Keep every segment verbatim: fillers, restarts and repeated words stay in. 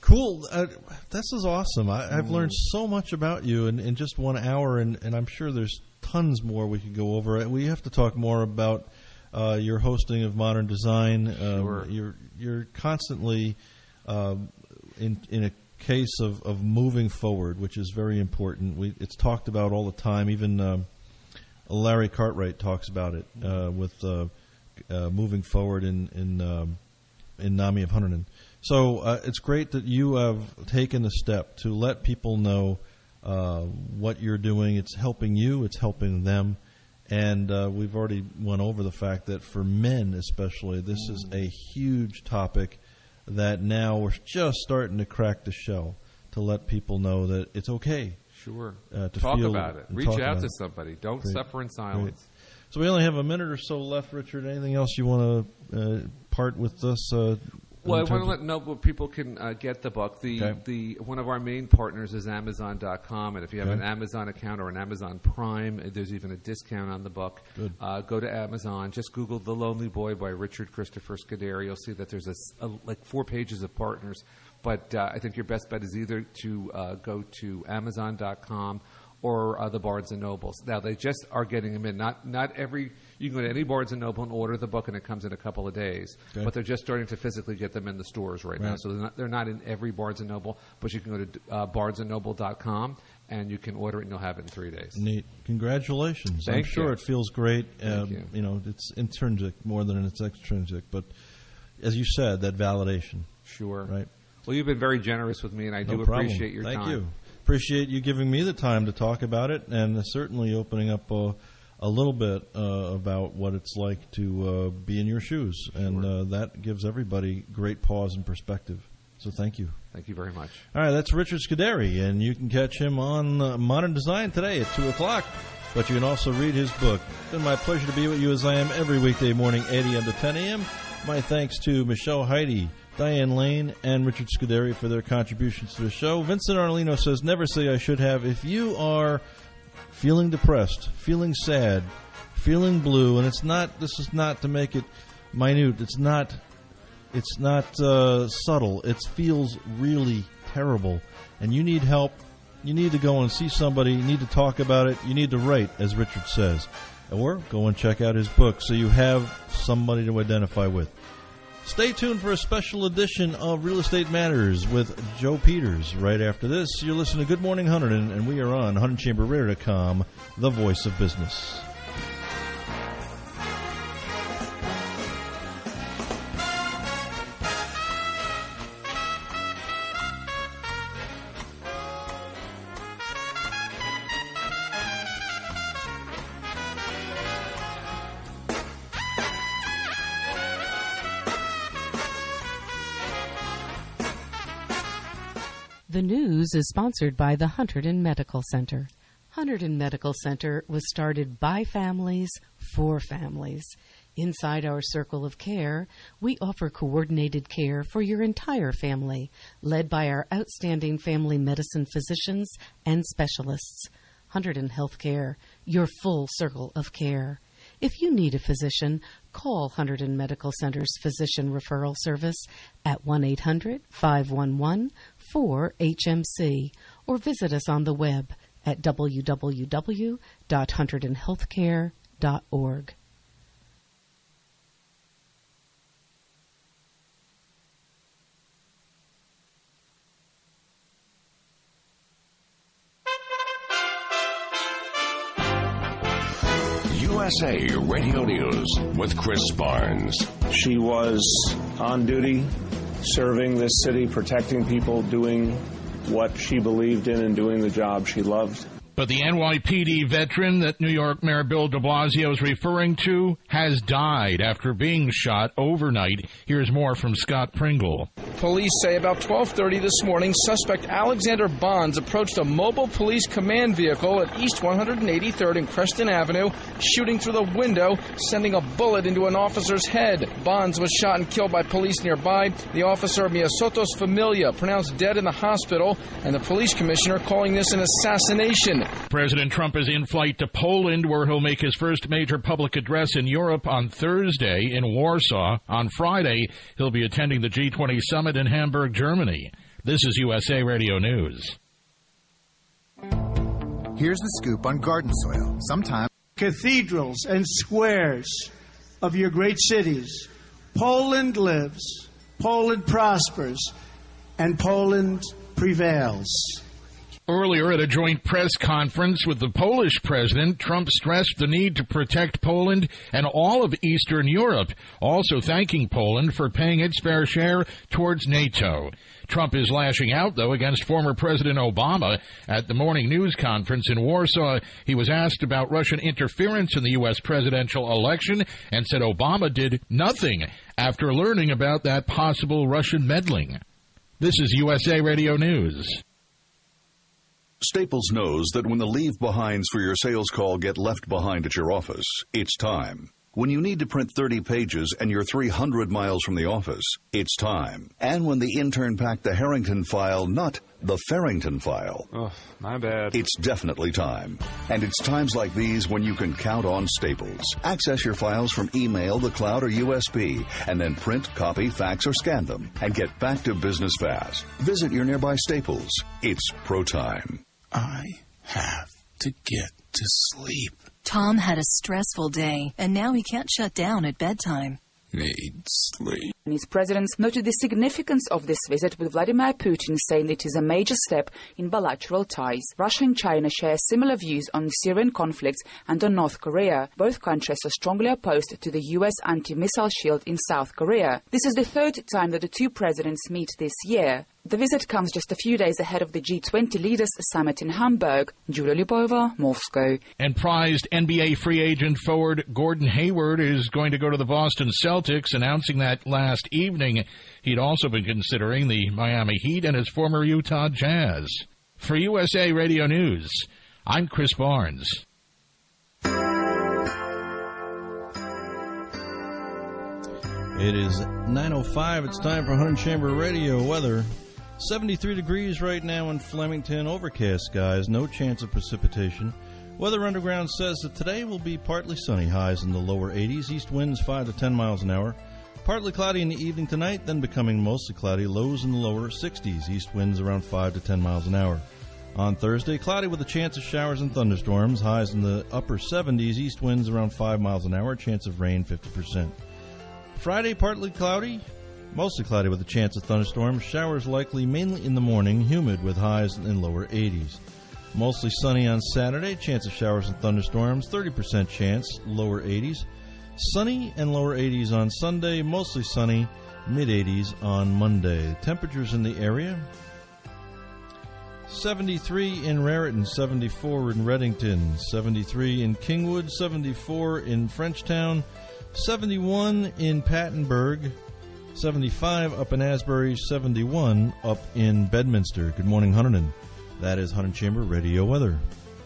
Cool. Uh, this is awesome. I, I've learned so much about you in, in just one hour, and, and I'm sure there's tons more we could go over. We have to talk more about uh, your hosting of Modern Design. Um, Sure. You're you're constantly uh, in in a case of, of moving forward, which is very important. We, it's talked about all the time. Even um, Larry Cartwright talks about it uh, with uh, uh, moving forward in in um, in NAMI of Hunterdon. So uh, it's great that you have taken the step to let people know uh, what you're doing. It's helping you. It's helping them. And uh, we've already went over the fact that for men especially, this mm. is a huge topic that now we're just starting to crack the shell to let people know that it's okay. Sure. Uh, to talk feel about it. Reach out to it. somebody. Don't Great. suffer in silence. Great. So we only have a minute or so left, Richard. Anything else you want to uh, part with us? Uh, Well, I want to let know where people can uh, get the book. The okay. the one of our main partners is Amazon dot com, and if you have okay. an Amazon account or an Amazon Prime, there's even a discount on the book. Good. Uh, go to Amazon. Just Google "The Lonely Boy" by Richard Christopher Scuderi. You'll see that there's a, a, like four pages of partners. But uh, I think your best bet is either to uh, go to Amazon dot com or uh, the Barnes and Nobles. Now they just are getting them in. Not not every. You can go to any Barnes and Noble and order the book, and it comes in a couple of days. Okay. But they're just starting to physically get them in the stores right, right. now. So they're not, they're not in every Barnes and Noble, but you can go to uh, barnes and noble dot com, and you can order it, and you'll have it in three days. Neat. Congratulations. Thank I'm sure you. it feels great. Thank uh, you. You know, it's intrinsic more than it's extrinsic. But as you said, that validation. Sure. Right. Well, you've been very generous with me, and I no do problem. appreciate your Thank time. Thank you. Appreciate you giving me the time to talk about it, and uh, certainly opening up uh, a little bit uh, about what it's like to uh, be in your shoes. And Sure. uh, that gives everybody great pause and perspective. So thank you. Thank you very much. All right, that's Richard Scuderi, and you can catch him on uh, Modern Design today at two o'clock. But you can also read his book. It's been my pleasure to be with you as I am every weekday morning, eight a.m. to ten a.m. My thanks to Michelle Heide, Diane Lane, and Richard Scuderi for their contributions to the show. Vincent Arlino says, never say I should have. If you are feeling depressed, feeling sad, feeling blue, and it's not, this is not to make it minute, it's not, it's not uh, subtle, it feels really terrible, and you need help, you need to go and see somebody, you need to talk about it, you need to write, as Richard says, or go and check out his book so you have somebody to identify with. Stay tuned for a special edition of Real Estate Matters with Joe Peters. Right after this, you're listening to Good Morning Hunterdon, and we are on Hunterdon Chamber Radio dot com, the voice of business. The news is sponsored by the Hunterdon Medical Center. Hunterdon Medical Center was started by families for families. Inside our circle of care, we offer coordinated care for your entire family, led by our outstanding family medicine physicians and specialists. Hunterdon Healthcare, your full circle of care. If you need a physician, call Hunterdon Medical Center's Physician Referral Service at one eight hundred, five one one, four H M C or visit us on the web at w w w dot hunterdon healthcare dot org. U S A Radio News with Chris Barnes. She was on duty, serving this city, protecting people, doing what she believed in and doing the job she loved. But the N Y P D veteran that New York Mayor Bill de Blasio is referring to has died after being shot overnight. Here's more from Scott Pringle. Police say about twelve thirty this morning, suspect Alexander Bonds approached a mobile police command vehicle at East one hundred eighty-third and Creston Avenue, shooting through the window, sending a bullet into an officer's head. Bonds was shot and killed by police nearby. The officer, Miasotos Familia, pronounced dead in the hospital, and the police commissioner calling this an assassination. President Trump is in flight to Poland, where he'll make his first major public address in Europe on Thursday in Warsaw. On Friday, he'll be attending the G twenty summit in Hamburg, Germany. This is U S A Radio News. Here's the scoop on garden soil. Sometimes cathedrals and squares of your great cities. Poland lives, Poland prospers, and Poland prevails. Earlier at a joint press conference with the Polish president, Trump stressed the need to protect Poland and all of Eastern Europe, also thanking Poland for paying its fair share towards NATO. Trump is lashing out, though, against former President Obama. At the morning news conference in Warsaw, he was asked about Russian interference in the U S presidential election and said Obama did nothing after learning about that possible Russian meddling. This is U S A Radio News. Staples knows that when the leave-behinds for your sales call get left behind at your office, it's time. When you need to print thirty pages and you're three hundred miles from the office, it's time. And when the intern packed the Harrington file, not the Farrington file. Oh, my bad. It's definitely time. And it's times like these when you can count on Staples. Access your files from email, the cloud, or U S B, and then print, copy, fax, or scan them, and get back to business fast. Visit your nearby Staples. It's pro time. I have to get to sleep. Tom had a stressful day, and now he can't shut down at bedtime. Need sleep. Chinese president noted the significance of this visit, with Vladimir Putin saying it is a major step in bilateral ties. Russia and China share similar views on the Syrian conflict and on North Korea. Both countries are strongly opposed to the U S anti-missile shield in South Korea. This is the third time that the two presidents meet this year. The visit comes just a few days ahead of the G twenty Leaders Summit in Hamburg. Julia Lyubova, Moscow. And prized N B A free agent forward Gordon Hayward is going to go to the Boston Celtics, announcing that last evening. He'd also been considering the Miami Heat and his former Utah Jazz. For U S A Radio News, I'm Chris Barnes. It is nine oh five. It's time for Hunt Chamber Radio weather. seventy-three degrees right now in Flemington. Overcast skies. No chance of precipitation. Weather Underground says that today will be partly sunny. Highs in the lower eighties. East winds five to ten miles an hour. Partly cloudy in the evening tonight, then becoming mostly cloudy. Lows in the lower sixties. East winds around five to ten miles an hour. On Thursday, cloudy with a chance of showers and thunderstorms. Highs in the upper seventies. East winds around five miles an hour. Chance of rain fifty percent. Friday, partly cloudy, mostly cloudy with a chance of thunderstorms. Showers likely mainly in the morning, humid with highs in lower eighties. Mostly sunny on Saturday, chance of showers and thunderstorms, thirty percent chance, lower eighties. Sunny and lower eighties on Sunday, mostly sunny, mid eighties on Monday. Temperatures in the area: seventy-three in Raritan, seventy-four in Reddington, seventy-three in Kingwood, seventy-four in Frenchtown, seventy-one in Pattenberg, seventy-five up in Asbury, seventy-one up in Bedminster. Good morning, Hunterdon. That is Hunter Chamber Radio weather.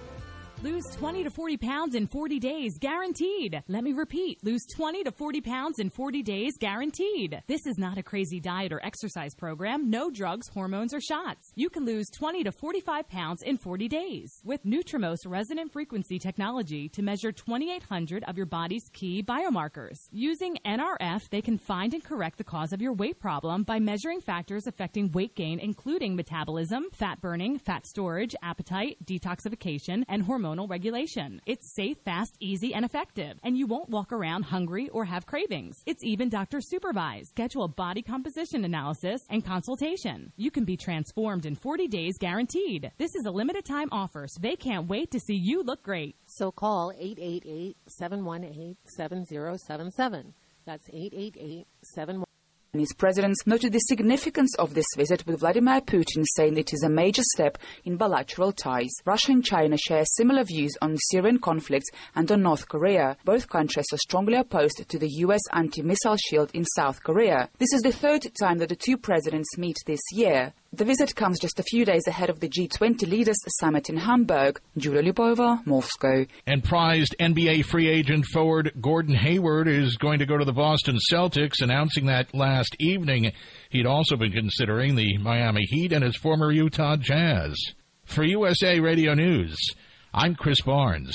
Lose twenty to forty pounds in forty days, guaranteed. Let me repeat. Lose twenty to forty pounds in forty days, guaranteed. This is not a crazy diet or exercise program. No drugs, hormones, or shots. You can lose twenty to forty-five pounds in forty days with Nutrimost resonant frequency technology to measure twenty-eight hundred of your body's key biomarkers. Using N R F, they can find and correct the cause of your weight problem by measuring factors affecting weight gain, including metabolism, fat burning, fat storage, appetite, detoxification, and hormone regulation. It's safe, fast, easy, and effective, and you won't walk around hungry or have cravings. It's even doctor supervised. Schedule a body composition analysis and consultation. You can be transformed in forty days, guaranteed. This is a limited time offer, so they can't wait to see you look great. So call eight eight eight, seven one eight, seven zero seven seven. That's eight eight eight, seven one eight. Chinese president noted the significance of this visit, with Vladimir Putin saying it is a major step in bilateral ties. Russia and China share similar views on the Syrian conflict and on North Korea. Both countries are strongly opposed to the U S anti-missile shield in South Korea. This is the third time that the two presidents meet this year. The visit comes just a few days ahead of the G twenty Leaders Summit in Hamburg. Julia Lyubova, Moscow. And prized N B A free agent forward Gordon Hayward is going to go to the Boston Celtics, announcing that last evening. He'd also been considering the Miami Heat and his former Utah Jazz. For U S A Radio News, I'm Chris Barnes.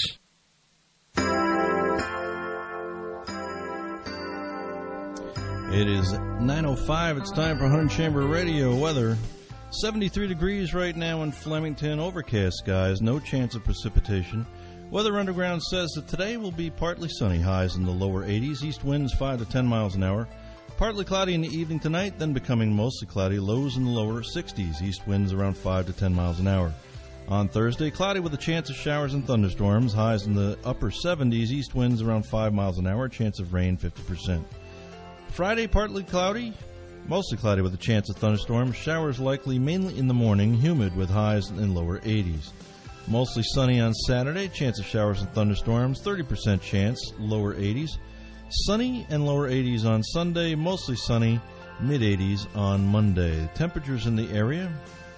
It is nine oh five. It's time for Hunt Chamber Radio weather. seventy-three degrees right now in Flemington. Overcast skies, no chance of precipitation. Weather Underground says that today will be partly sunny, highs in the lower eighties, east winds five to ten miles an hour. Partly cloudy in the evening tonight, then becoming mostly cloudy, lows in the lower sixties, east winds around five to ten miles an hour. On Thursday, cloudy with a chance of showers and thunderstorms, highs in the upper seventies, east winds around five miles an hour, chance of rain fifty percent. Friday, partly cloudy, mostly cloudy with a chance of thunderstorms, showers likely mainly in the morning, humid with highs in lower eighties. Mostly sunny on Saturday, chance of showers and thunderstorms, thirty percent chance, lower eighties. Sunny and lower eighties on Sunday, mostly sunny, mid-eighties on Monday. Temperatures in the area: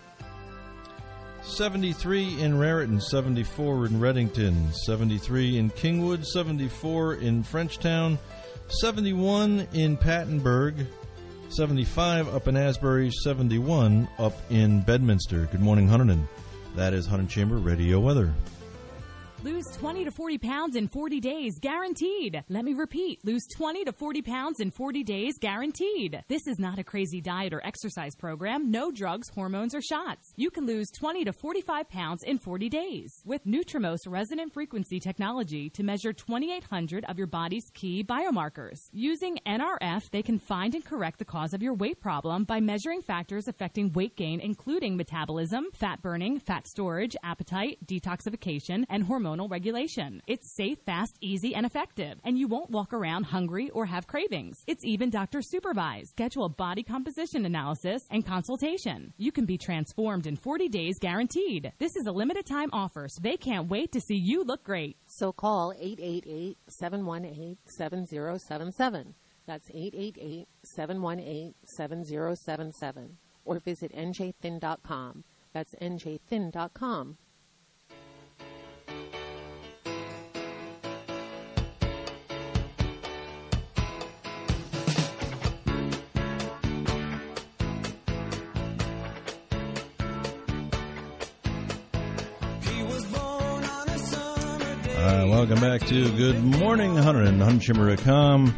seventy-three in Raritan, seventy-four in Reddington, seventy-three in Kingwood, seventy-four in Frenchtown, seventy-one in Pattenberg, seventy-five up in Asbury, seventy-one up in Bedminster. Good morning, Hunterdon. That is Hunter Chamber Radio Weather. Lose twenty to forty pounds in forty days, guaranteed. Let me repeat, lose twenty to forty pounds in forty days, guaranteed. This is not a crazy diet or exercise program. No drugs, hormones, or shots. You can lose twenty to forty-five pounds in forty days with Nutrimos resonant frequency technology to measure twenty-eight hundred of your body's key biomarkers. Using N R F, they can find and correct the cause of your weight problem by measuring factors affecting weight gain, including metabolism, fat burning, fat storage, appetite, detoxification, and hormonal regulation. It's safe, fast, easy, and effective, and you won't walk around hungry or have cravings. It's even doctor supervised. Schedule a body composition analysis and consultation. You can be transformed in forty days, guaranteed. This is a limited time offer, so they can't wait to see you look great. So call eight eight eight, seven one eight, seven zero seven seven. That's eight eight eight, seven one eight, seven zero seven seven. Or visit N J thin dot com. That's N J thin dot com. Uh, welcome back to Good Morning Hunter and Hunt Chamber dot com.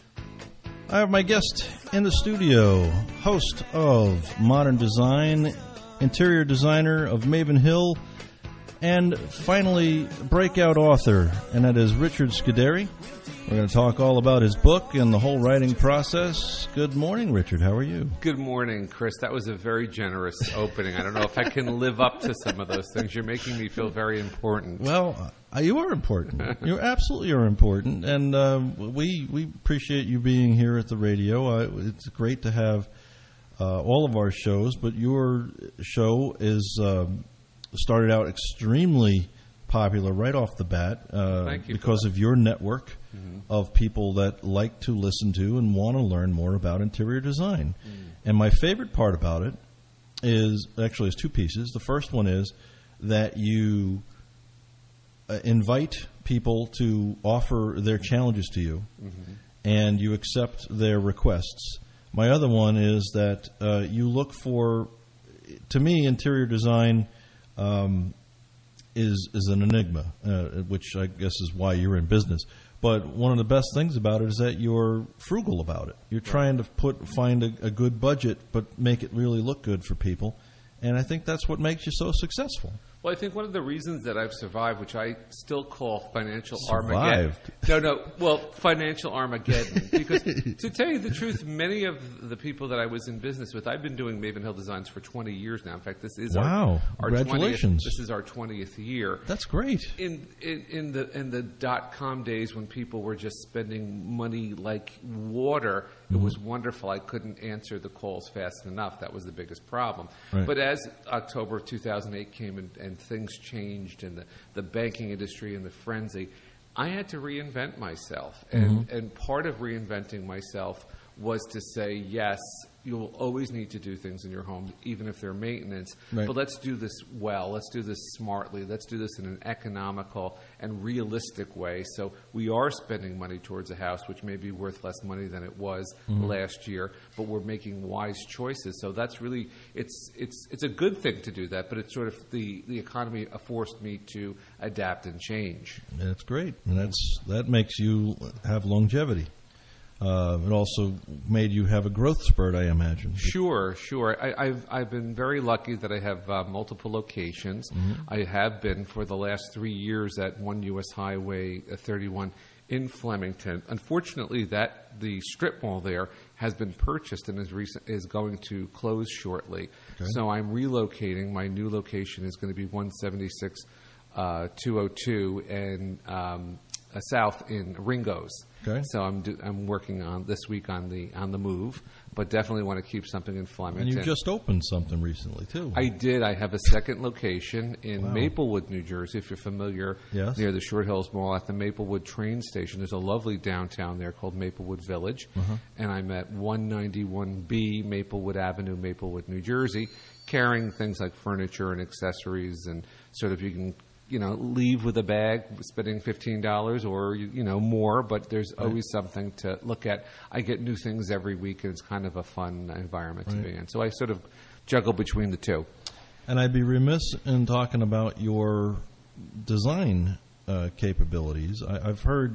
I have my guest in the studio, host of Modern Design, interior designer of Maven Hill, and finally breakout author, and that is Richard Scuderi. We're going to talk all about his book and the whole writing process. Good morning, Richard. How are you? Good morning, Chris. That was a very generous opening. I don't know if I can live up to some of those things. You're making me feel very important. Well, uh, you are important. You absolutely are important, and uh, we we appreciate you being here at the radio. Uh, it's great to have uh, all of our shows, but your show is um, started out extremely popular right off the bat uh, Thank you because of your network mm-hmm. of people that like to listen to and want to learn more about interior design. Mm. And my favorite part about it is actually is two pieces. The first one is that you uh, invite people to offer their challenges to you, mm-hmm. and you accept their requests. My other one is that uh, you look for, to me, interior design um, is is an enigma, uh, which I guess is why you're in business. But one of the best things about it is that you're frugal about it. You're trying to put find a, a good budget, but make it really look good for people. And I think that's what makes you so successell. Well, I think one of the reasons that I've survived, which I still call financial Survived. Armageddon. No, no, well, financial Armageddon. Because to tell you the truth, many of the people that I was in business with, I've been doing Maven Hill Designs for twenty years now. In fact, this is wow. our, our Congratulations. twentieth, this is our twentieth year. That's great. In, in in the in the dot com days when people were just spending money like water, it mm-hmm. was wonderful. I couldn't answer the calls fast enough. That was the biggest problem. Right. But as October of two thousand eight came and, and things changed in the, the banking industry and the frenzy, I had to reinvent myself. And, mm-hmm. and part of reinventing myself was to say, yes, you'll always need to do things in your home, even if they're maintenance. Right. But let's do this well. Let's do this smartly. Let's do this in an economical and realistic way. So we are spending money towards a house, which may be worth less money than it was mm-hmm. last year, but we're making wise choices. So that's really it's it's it's a good thing to do that. But it's sort of the the economy forced me to adapt and change. That's great, and that's that makes you have longevity. Uh, it also made you have a growth spurt, I imagine. Sure, sure. I, I've I've been very lucky that I have uh, multiple locations. Mhm. I have been for the last three years at one U S Highway thirty-one in Flemington. Unfortunately, that the strip mall there has been purchased and is recent, is going to close shortly. Okay. So I'm relocating. My new location is going to be one seventy-six uh, two oh two and um, uh, South in Ringo's. Okay. So I'm do, I'm working on this week on the on the move, but definitely want to keep something in Flemington. And you just opened something recently, too. I did. I have a second location in Wow. Maplewood, New Jersey, if you're familiar, Yes. near the Short Hills Mall at the Maplewood train station. There's a lovely downtown there called Maplewood Village, Uh-huh. and I'm at one ninety-one B Maplewood Avenue, Maplewood, New Jersey, carrying things like furniture and accessories, and sort of you can you know, leave with a bag, spending fifteen dollars or, you, you know, more, but there's Right. always something to look at. I get new things every week, and it's kind of a fun environment Right. to be in. So I sort of juggle between the two. And I'd be remiss in talking about your design uh, capabilities. I, I've heard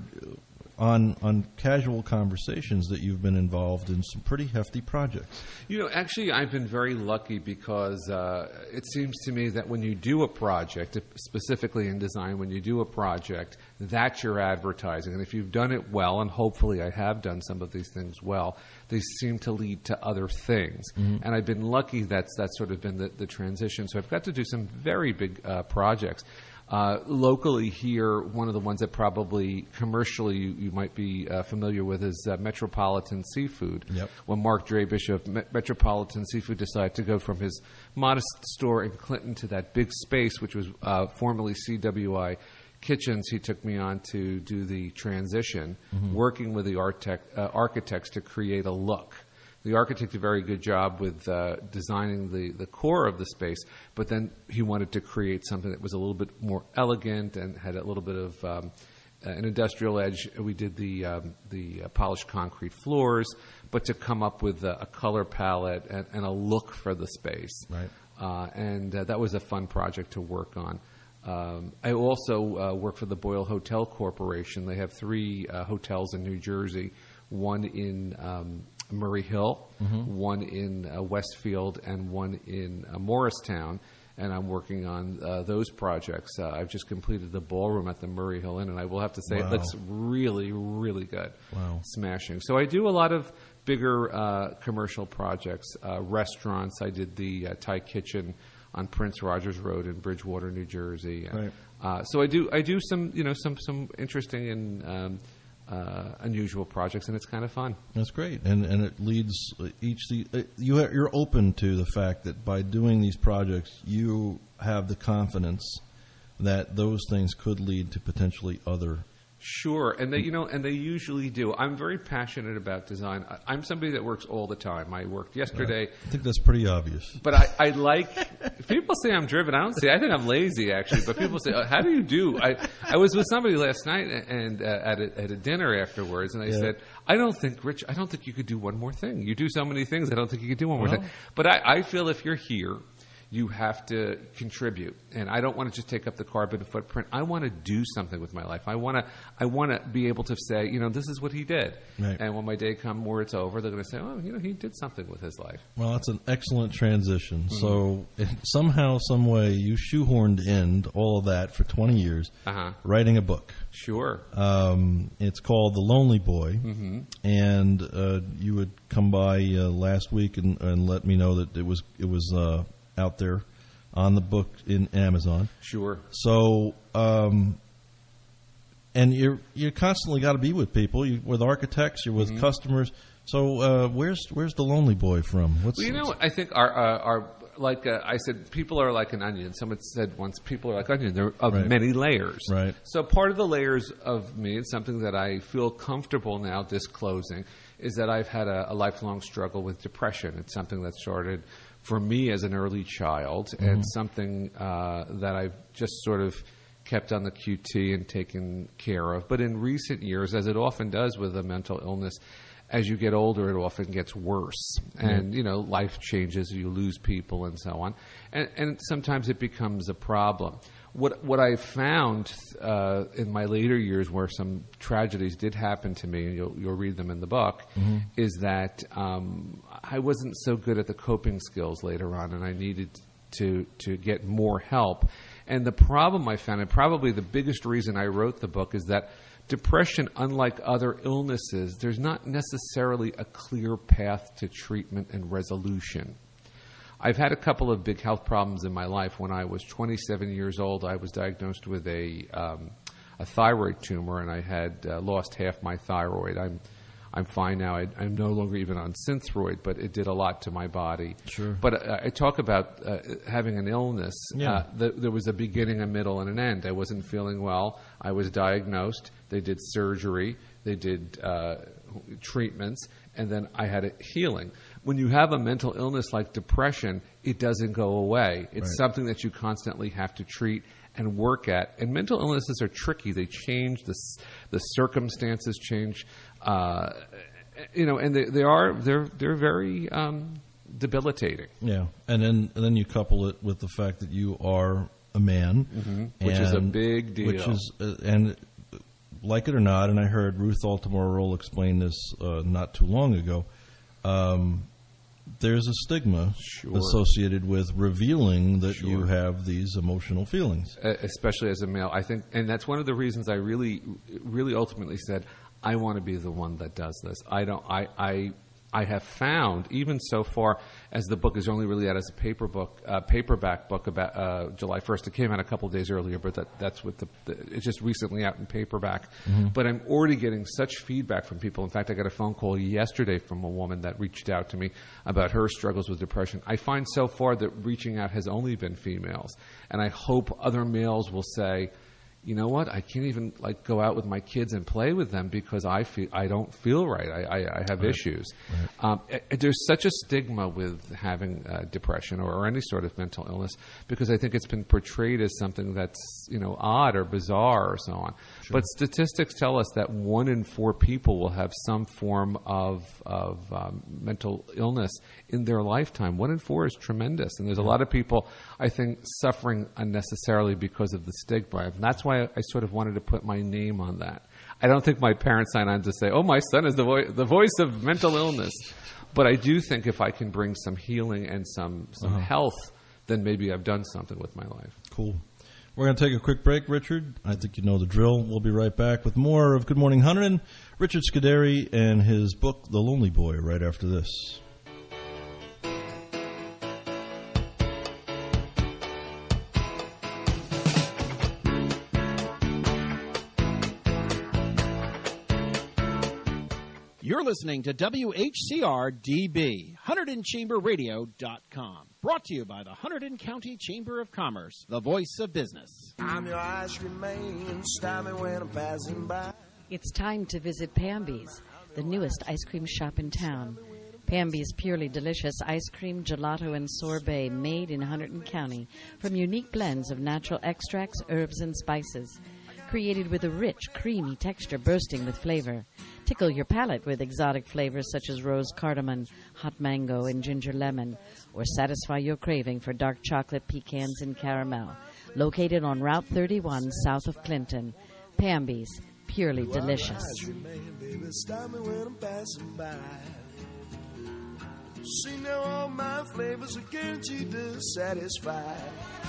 on on casual conversations that you've been involved in some pretty hefty projects. You know, actually, I've been very lucky because uh, it seems to me that when you do a project, specifically in design, when you do a project, that's your advertising. And if you've done it well, and hopefully I have done some of these things well, they seem to lead to other things. Mhm. And I've been lucky that's, that's sort of been the, the transition. So I've got to do some very big uh, projects. Uh, locally here, one of the ones that probably commercially you, you might be uh, familiar with is uh, Metropolitan Seafood. Yep. When Mark Drabish of Me- Metropolitan Seafood decided to go from his modest store in Clinton to that big space, which was uh, formerly C W I Kitchens, he took me on to do the transition, Mhm. working with the architect, uh, architects to create a look. The architect did a very good job with uh, designing the, the core of the space, but then he wanted to create something that was a little bit more elegant and had a little bit of um, an industrial edge. We did the um, the uh, polished concrete floors, but to come up with a, a color palette and, and a look for the space. Right. Uh, and uh, that was a fun project to work on. Um, I also uh, work for the Boyle Hotel Corporation. They have three uh, hotels in New Jersey, one in um, Murray Hill, Mhm. one in uh, Westfield, and one in uh, Morristown. And I'm working on uh, those projects. Uh, I've just completed the ballroom at the Murray Hill Inn, and I will have to say Wow. it looks really, really good. Wow. Smashing. So I do a lot of bigger uh, commercial projects, uh, restaurants. I did the uh, Thai Kitchen on Prince Rogers Road in Bridgewater, New Jersey. And, Right. uh, so I do I do some you know some some interesting and um, uh, unusual projects, and it's kind of fun. That's great, and and it leads each the uh, you ha- you're open to the fact that by doing these projects, you have the confidence that those things could lead to potentially other. Sure, and they you know, and they usually do. I'm very passionate about design. I, I'm somebody that works all the time. I worked yesterday. I think that's pretty obvious. But I, I like, people say I'm driven. I don't say, I think I'm lazy actually, but people say, oh, how do you do? I, I was with somebody last night and uh, at, a, at a dinner afterwards, and I Yeah. said, I don't think, Rich, I don't think you could do one more thing. You do so many things, I don't think you could do one more Well. thing. But I, I feel if you're here, you have to contribute, and I don't want to just take up the carbon footprint. I want to do something with my life. I want to, I want to be able to say, you know, this is what he did. Right. And when my day comes where it's over, they're going to say, oh, you know, he did something with his life. Well, that's an excellent transition. Mhm. So it, somehow, some way, you shoehorned in all of that for twenty years, Uh-huh. writing a book. Sure. Um, it's called The Lonely Boy, Mhm. and uh, you would come by uh, last week and, and let me know that it was it was uh, out there on the book in Amazon. Sure. So, um, and you're you constantly got to be with people, you, with architects, you're with Mhm. customers. So, uh, where's where's the Lonely Boy from? What's Well, you know, I think our, uh, our like uh, I said, people are like an onion. Someone said once, people are like onion. They're of Right. many layers. Right. So part of the layers of me, it's something that I feel comfortable now disclosing, is that I've had a, a lifelong struggle with depression. It's something that started for me as an early child, Mhm. and something uh, that I've just sort of kept on the Q T and taken care of. But in recent years, as it often does with a mental illness, as you get older, it often gets worse. And, you know, life changes, you lose people and so on. And, and sometimes it becomes a problem. What what I found uh, in my later years, where some tragedies did happen to me, and you'll, you'll read them in the book, Mhm. is that um, I wasn't so good at the coping skills later on, and I needed to to get more help. And the problem I found, and probably the biggest reason I wrote the book, is that depression, unlike other illnesses, there's not necessarily a clear path to treatment and resolution. I've had a couple of big health problems in my life. When I was twenty-seven years old, I was diagnosed with a um, a thyroid tumor, and I had uh, lost half my thyroid. I'm I'm fine now. I, I'm no longer even on Synthroid, but it did a lot to my body. Sure. But uh, I talk about uh, having an illness. Yeah. Uh, th- there was a beginning, a middle, and an end. I wasn't feeling well. I was diagnosed. They did surgery. They did uh, treatments, and then I had a healing. When you have a mental illness like depression, it doesn't go away. It's Right. something that you constantly have to treat and work at. And mental illnesses are tricky. They change. The, s- the circumstances change. Uh, you know, and they, they are they're they're very um, debilitating. Yeah, and then and then you couple it with the fact that you are a man, Mhm. Which is a and- big deal. Which is uh, and like it or not, and I heard Ruth Altamore Roll explain this uh, not too long ago. Um, there's a stigma Sure. associated with revealing that you Sure. have these emotional feelings. Uh, especially as a male, I think, and that's one of the reasons I really, really ultimately said, I want to be the one that does this. I don't. I. I. I have found, even so far, as the book is only really out as a paper book, uh, paperback book about uh, July first. It came out a couple of days earlier, but that, that's what the, the it's just recently out in paperback. Mhm. But I'm already getting such feedback from people. In fact, I got a phone call yesterday from a woman that reached out to me about her struggles with depression. I find so far that reaching out has only been females, and I hope other males will say, you know what? I can't even like go out with my kids and play with them because I feel I don't feel right. I, I, I have Right. issues. Um, it- it- there's such a stigma with having uh, depression or, or any sort of mental illness because I think it's been portrayed as something that's you know odd or bizarre or so on. But statistics tell us that one in four people will have some form of of um, mental illness in their lifetime. One in four is tremendous, and there's a lot of people I think suffering unnecessarily because of the stigma. And that's why I, I sort of wanted to put my name on that. I don't think my parents signed on to say, "Oh, my son is the voice the voice of mental illness," but I do think if I can bring some healing and some some Uh-huh. health, then maybe I've done something with my life. Cool. We're going to take a quick break, Richard. I think you know the drill. We'll be right back with more of Good Morning Hunterdon, Richard Scuderi, and his book, The Lonely Boy, right after this. You're listening to W H C R D B, Hunterdon Chamber Radio dot com. Brought to you by the Hunterdon County Chamber of Commerce, the voice of business. I'm your ice remain, stop me when I'm passing by. It's time to visit Pamby's, the newest ice cream shop in town. Pamby's purely delicious ice cream, gelato, and sorbet made in Hunterdon County from unique blends of natural extracts, herbs, and spices. Created with a rich, creamy texture bursting with flavor. Tickle your palate with exotic flavors such as rose cardamom, hot mango, and ginger lemon, or satisfy your craving for dark chocolate, pecans, and caramel. Located on Route thirty-one south of Clinton. Pamby's, purely delicious. Ice remain, baby, stop me when I'm passing by. See now all my flavors are guaranteed to satisfy.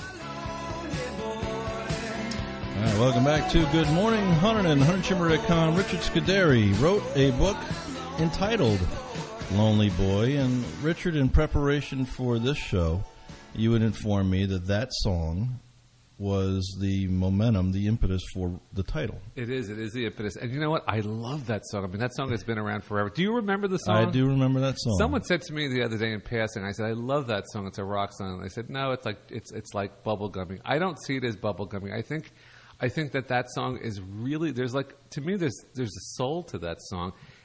All right, welcome back to Good Morning Hunterdon. Hunterdon Chamber dot com. Richard Scuderi wrote a book entitled Lonely Boy. And Richard, in preparation for this show, you would inform me that that song was the momentum, the impetus for the title. It is. It is the impetus. And you know what? I love that song. I mean, that song has been around forever. Do you remember the song? I do remember that song. Someone said to me the other day in passing, I said, I love that song. It's a rock song. And I said, no, it's like it's it's like bubblegumming. I don't see it as bubblegumming. I think I think that that song is really, there's like, to me, there's there's a soul to that song.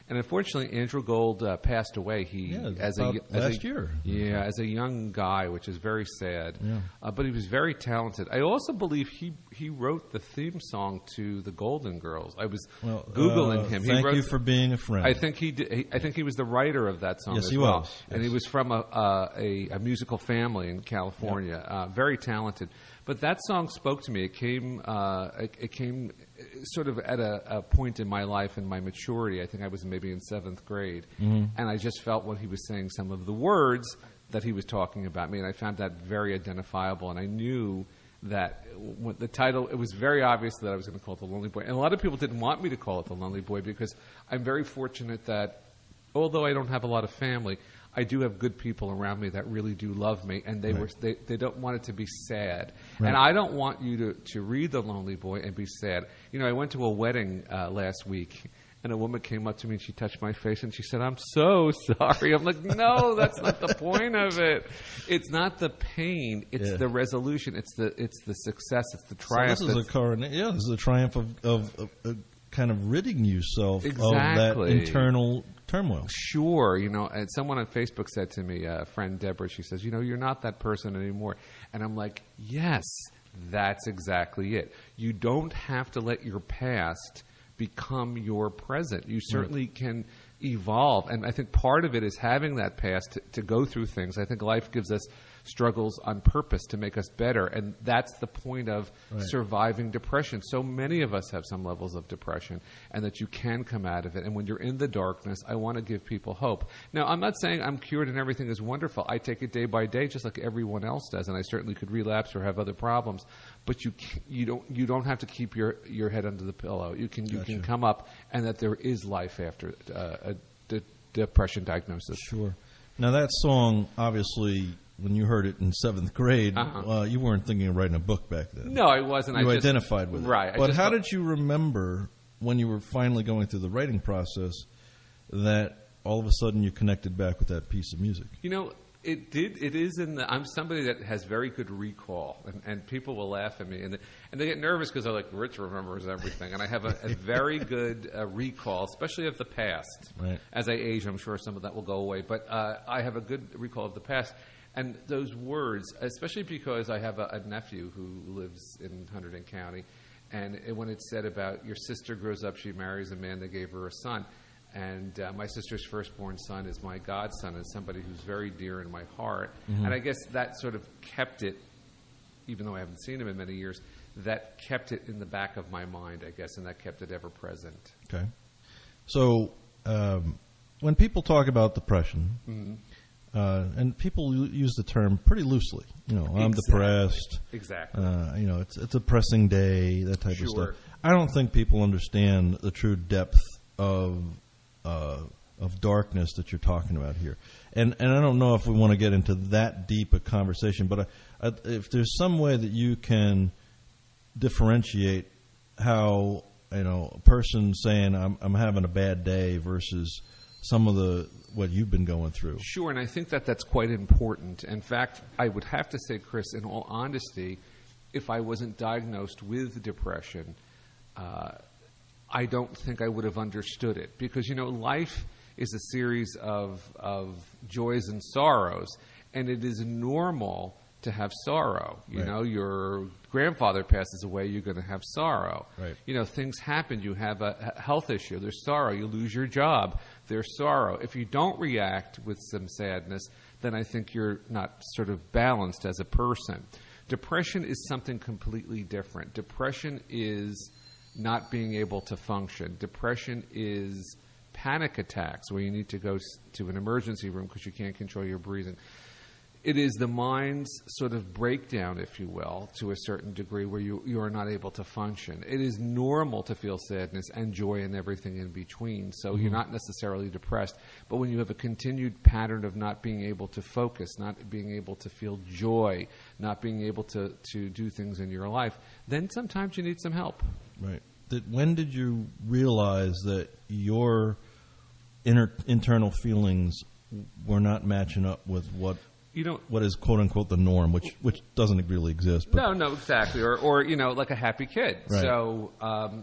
And unfortunately, Andrew Gold uh, passed away. He Yeah, as about a as last a, year. Yeah, as a young guy, which is very sad. Yeah. Uh, but he was very talented. I also believe he he wrote the theme song to the Golden Girls. I was Well, googling uh, him. He thank wrote, you for being a friend. I think he, did, he I think he was the writer of that song. Yes, as he well. was. And he Yes. was from a uh, a, a musical family in California. Uh, very talented. But that song spoke to me. It came uh, it, it came sort of at a, a point in my life and my maturity. I think I was maybe in seventh grade, Mhm. and I just felt when he was saying some of the words that he was talking about me, and I found that very identifiable. And I knew that when the title, it was very obvious that I was going to call it The Lonely Boy. And a lot of people didn't want me to call it The Lonely Boy because I'm very fortunate that, although I don't have a lot of family, I do have good people around me that really do love me, and they Right. were they, they don't want it to be sad. Right. And I don't want you to, to read The Lonely Boy and be sad. You know, I went to a wedding uh, last week, and a woman came up to me and she touched my face and she said, "I'm so sorry." I'm like, no, that's not the point of it. It's not the pain. It's Yeah. the resolution. It's the it's the success. It's the So triumph. this is a that's- corona- yeah, this is a triumph of, of, of, of kind of ridding yourself of that Exactly. internal turmoil. Sure, you know, and someone on Facebook said to me, a friend Deborah, she says, "You know, you're not that person anymore." And I'm like, yes, that's exactly it. You don't have to let your past become your present. You certainly can evolve. And I think part of it is having that past to, to go through things. I think life gives us struggles on purpose to make us better. And that's the point of Right. surviving depression. So many of us have some levels of depression, and that you can come out of it. And when you're in the darkness, I want to give people hope. Now, I'm not saying I'm cured and everything is wonderful. I take it day by day, just like everyone else does, and I certainly could relapse or have other problems. But you c- you don't you don't have to keep your, your head under the pillow. You can you Gotcha. can come up, and that there is life after uh, a de- depression diagnosis. Sure. Now that song, obviously, when you heard it in seventh grade, Uh-huh. uh, you weren't thinking of writing a book back then. No, I wasn't. You I just- identified with it, right, I But just how thought- did you remember when you were finally going through the writing process that all of a sudden you connected back with that piece of music? You know, it did. It is in the. I'm somebody that has very good recall, and, and people will laugh at me, and they, and they get nervous because they're like, "Rich remembers everything," and I have a, a very good uh, recall, especially of the past. Right. As I age, I'm sure some of that will go away, but uh, I have a good recall of the past. And those words, especially because I have a, a nephew who lives in Hunterdon County, and it, when it said about your sister grows up, she marries a man that gave her a son. And uh, my sister's firstborn son is my godson, and somebody who's very dear in my heart. Mhm. And I guess that sort of kept it, even though I haven't seen him in many years, that kept it in the back of my mind, I guess, and that kept it ever present. Okay. So um, when people talk about depression, Mhm. uh, and people u- use the term pretty loosely, you know, I'm Exactly. depressed. Exactly. Uh, you know, it's it's a depressing day, that type Sure. of stuff. I don't think people understand the true depth of uh, of darkness that you're talking about here. And and I don't know if we want to get into that deep a conversation, but I, I, if there's some way that you can differentiate how, you know, a person saying I'm I'm having a bad day versus some of the what you've been going through. Sure, and I think that that's quite important. In fact, I would have to say, Chris, in all honesty, if I wasn't diagnosed with depression, uh, I don't think I would have understood it. Because, you know, life is a series of, of joys and sorrows, and it is normal to have sorrow. You Right. know, your grandfather passes away, you're going to have sorrow. Right. You know, things happen. You have a a health issue. There's sorrow. You lose your job. There's sorrow. If you don't react with some sadness, then I think you're not sort of balanced as a person. Depression is something completely different. Depression is not being able to function. Depression is panic attacks where you need to go s- to an emergency room because you can't control your breathing. It is the mind's sort of breakdown, if you will, to a certain degree where you, you are not able to function. It is normal to feel sadness and joy and everything in between. So you're Mhm. not necessarily depressed. But when you have a continued pattern of not being able to focus, not being able to feel joy, not being able to, to do things in your life, then sometimes you need some help. Right. That when did you realize that your inner internal feelings were not matching up with what You know, what is quote unquote the norm, which which doesn't really exist? But No, no, exactly. Or, or you know, like a happy kid. Right. So, um,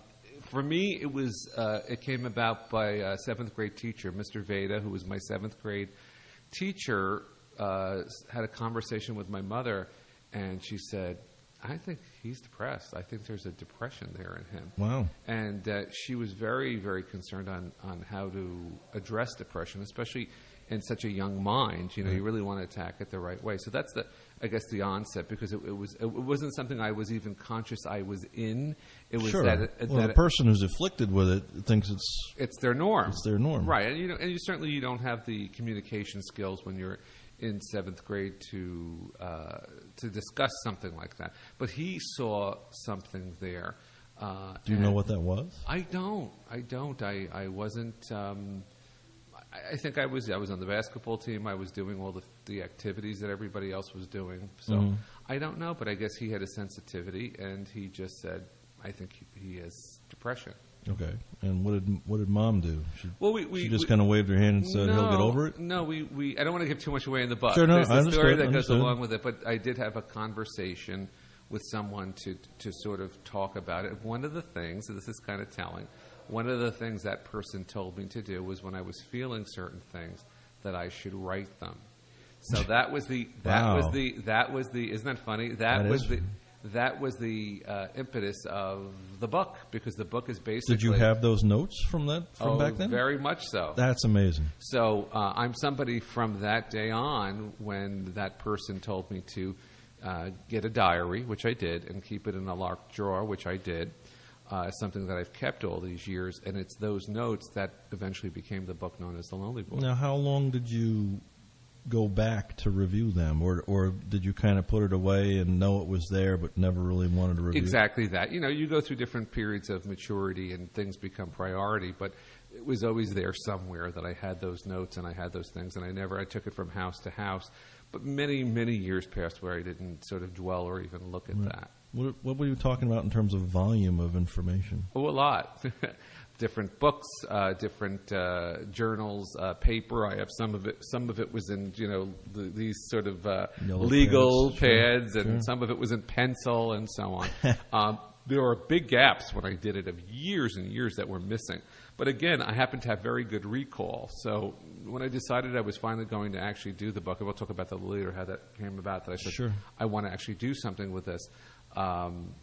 For me, it was uh, it came about by a seventh grade teacher, Mister Veda, who was my seventh grade teacher, uh, had a conversation with my mother, and she said, I think he's depressed. I think there's a depression there in him. Wow. And uh, she was very, very concerned on, on how to address depression, especially in such a young mind. You know, Right. you really want to attack it the right way. So that's the, I guess, the onset, because it, it was it wasn't something I was even conscious I was in. It was sure. that, it, well, that the person who's afflicted with it thinks it's it's their norm. It's their norm, Right, and you know, and you certainly you don't have the communication skills when you're in seventh grade to uh, to discuss something like that. But he saw something there. Uh, Do you know and what that was? I don't. I don't. I I wasn't. Um, I, I think I was. I was on the basketball team. I was doing all the the activities that everybody else was doing. So Mhm. I don't know. But I guess he had a sensitivity, and he just said, "I think he, he has depression." Okay. And what did what did Mom do? She, Well, we, we she just we- kind of waved her hand and said, no, "He'll get over it." No, we, we I don't want to give too much away in the book. Sure, no, There's I a story understood, that understood. goes along with it, but I did have a conversation with someone to to sort of talk about it. One of the things, and this is kind of telling, one of the things that person told me to do was when I was feeling certain things that I should write them. So that was the that Wow. was the that was the isn't that funny? That, That was is the that was the uh, impetus of the book, because the book is basically. Did you have those notes from that from oh, back then? Very much so. That's amazing. So uh, I'm somebody from that day on, when that person told me to uh, get a diary, which I did, and keep it in a locked drawer, which I did. Uh, something that I've kept all these years, and it's those notes that eventually became the book known as The Lonely Boy. Now, how long did you go back to review them, or or did you kind of put it away and know it was there, but never really wanted to review? Exactly that. You know, you go through different periods of maturity, and things become priority. But it was always there somewhere that I had those notes and I had those things, and I never I took it from house to house. But many many years passed where I didn't sort of dwell or even look at Right. that. What, what were you talking about in terms of volume of information? Oh, a lot. Different books, uh, different uh, journals, uh, paper. I have some of it. Some of it was in, you know, the, these sort of uh, Yellow legal pads, sure, pads, and sure. some of it was in pencil, and so on. um, there were big gaps when I did it of years and years that were missing. But again, I happen to have very good recall. So when I decided I was finally going to actually do the book, and we'll talk about that later, how that came about, that I said, Sure. I want to actually do something with this. Um,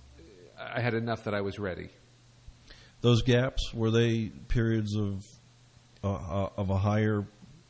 I had enough that I was ready. Those gaps, were they periods of uh, uh, of a higher,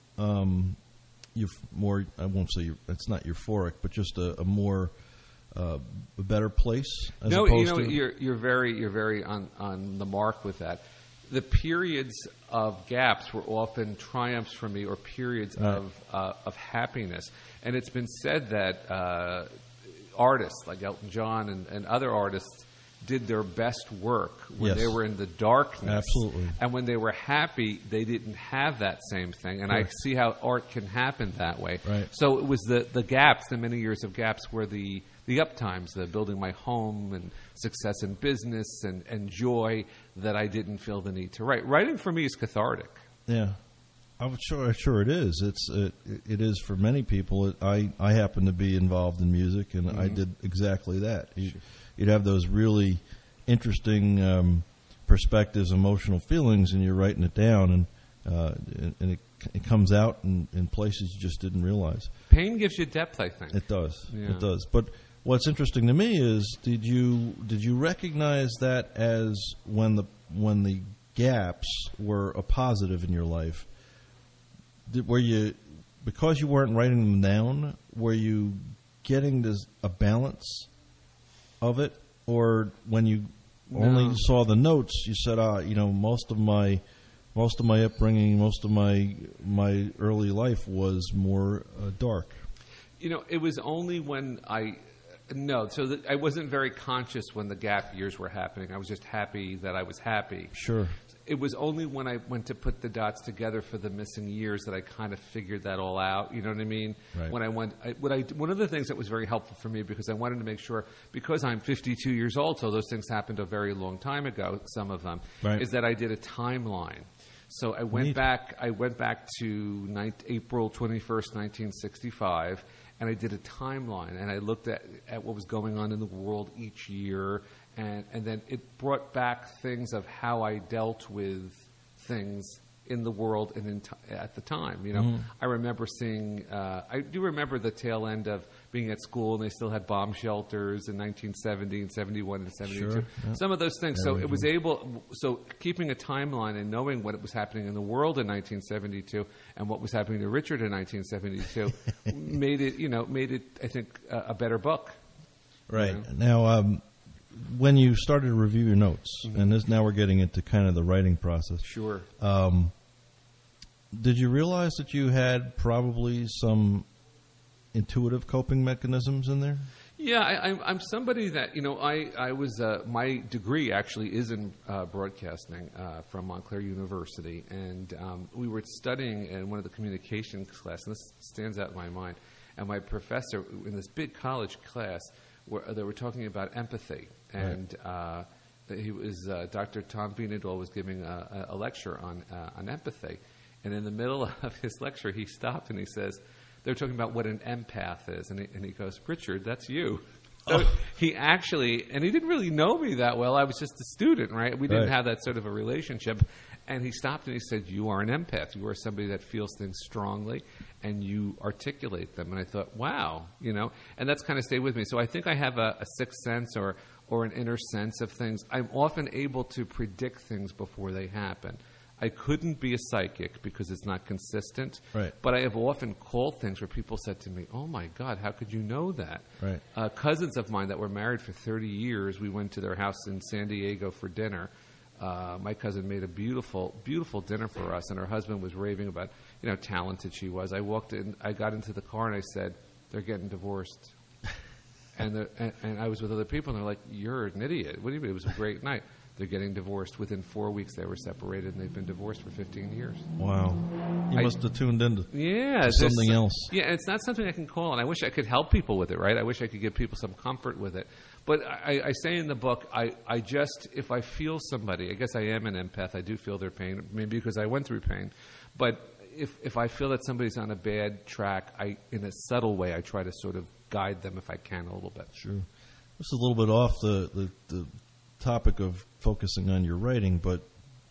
um, euph- more? I won't say eu- it's not euphoric, but just a, a more uh, a better place. As No, opposed you know, to, you're you're very you're very on on the mark with that. The periods of gaps were often triumphs for me, or periods Right. of uh, of happiness. And it's been said that uh, artists like Elton John and, and other artists did their best work when Yes. they were in the darkness. Absolutely. And when they were happy, they didn't have that same thing. And I Correct. see how art can happen that way. Right. So it was the, the gaps, the many years of gaps, were the, the up times, the building my home and success in business and, and joy that I didn't feel the need to write. Writing for me is cathartic. Yeah, I'm sure. Sure, it is. It's it, it is for many people. It, I I happen to be involved in music, and I Mhm. did exactly that. You, you'd have those really interesting um, perspectives, emotional feelings, and you're writing it down, and uh, and, and it it comes out in, in places you just didn't realize. Pain gives you depth, I think. It does. Yeah. It does. But what's interesting to me is, did you did you recognize that as when the when the gaps were a positive in your life? Did, were you, because you weren't writing them down, were you getting this, a balance of it, or when you only No. saw the notes, you said, ah, you know, most of my most of my upbringing, most of my my early life was more uh, dark. You know, it was only when I no, so that I wasn't very conscious when the gap years were happening. I was just happy that I was happy. Sure. It was only when I went to put the dots together for the missing years that I kind of figured that all out. You know what I mean? Right. When I went, I, what I one of the things that was very helpful for me, because I wanted to make sure, because I'm fifty-two years old, so those things happened a very long time ago. Some of them, Right. is that I did a timeline. So I went Neat. back. I went back to ninth, April twenty-first, nineteen sixty-five, and I did a timeline, and I looked at, at what was going on in the world each year, and, and then it brought back things of how I dealt with things in the world and in t- at the time. You know, Mhm. I remember seeing, uh, I do remember the tail end of being at school, and they still had bomb shelters in nineteen seventy and seventy-one and seventy-two. Sure, yeah. Some of those things. Yeah, so we it was do. able, so keeping a timeline and knowing what was happening in the world in nineteen seventy-two and what was happening to Richard in nineteen seventy-two made it, you know, made it, I think, a, a better book. Right. You know? Now, um, when you started to review your notes, Mhm. and this now we're getting into kind of the writing process. Sure. Um, did you realize that you had probably some intuitive coping mechanisms in there? Yeah, I, I'm, I'm somebody that, you know, I, I was, uh, my degree actually is in uh, broadcasting uh, from Montclair University, and um, we were studying in one of the communication classes, and this stands out in my mind, and my professor in this big college class, were, they were talking about empathy, and uh, he was, uh, Doctor Tom Beanadol was giving a, a lecture on, uh, on empathy, and in the middle of his lecture, he stopped and he says, they're talking about what an empath is. And he, and he goes, Richard, that's you. So Oh. he actually, and he didn't really know me that well. I was just a student, right? We didn't Right. have that sort of a relationship. And he stopped and he said, you are an empath. You are somebody that feels things strongly and you articulate them. And I thought, wow, you know, and that's kind of stayed with me. So I think I have a, a sixth sense or, or an inner sense of things. I'm often able to predict things before they happen. I couldn't be a psychic because it's not consistent. Right. But I have often called things where people said to me, oh, my God, how could you know that? Right. Uh, cousins of mine that were married for thirty years, we went to their house in San Diego for dinner. Uh, my cousin made a beautiful, beautiful dinner for us, and her husband was raving about, you know, how talented she was. I walked in, I got into the car, and I said, they're getting divorced. and, the, and, and I was with other people, and they're like, you're an idiot. What do you mean? It was a great night. They're getting divorced. Within four weeks, they were separated, and they've been divorced for fifteen years. Wow. You I- must have tuned into Yeah, to there's something some- else. Yeah, it's not something I can call, and I wish I could help people with it, right? I wish I could give people some comfort with it. But I, I say in the book, I, I just, if I feel somebody, I guess I am an empath, I do feel their pain, maybe because I went through pain. But if, if I feel that somebody's on a bad track, I, in a subtle way, I try to sort of guide them if I can a little bit. Sure. This is a little bit off the, the, the topic of focusing on your writing, but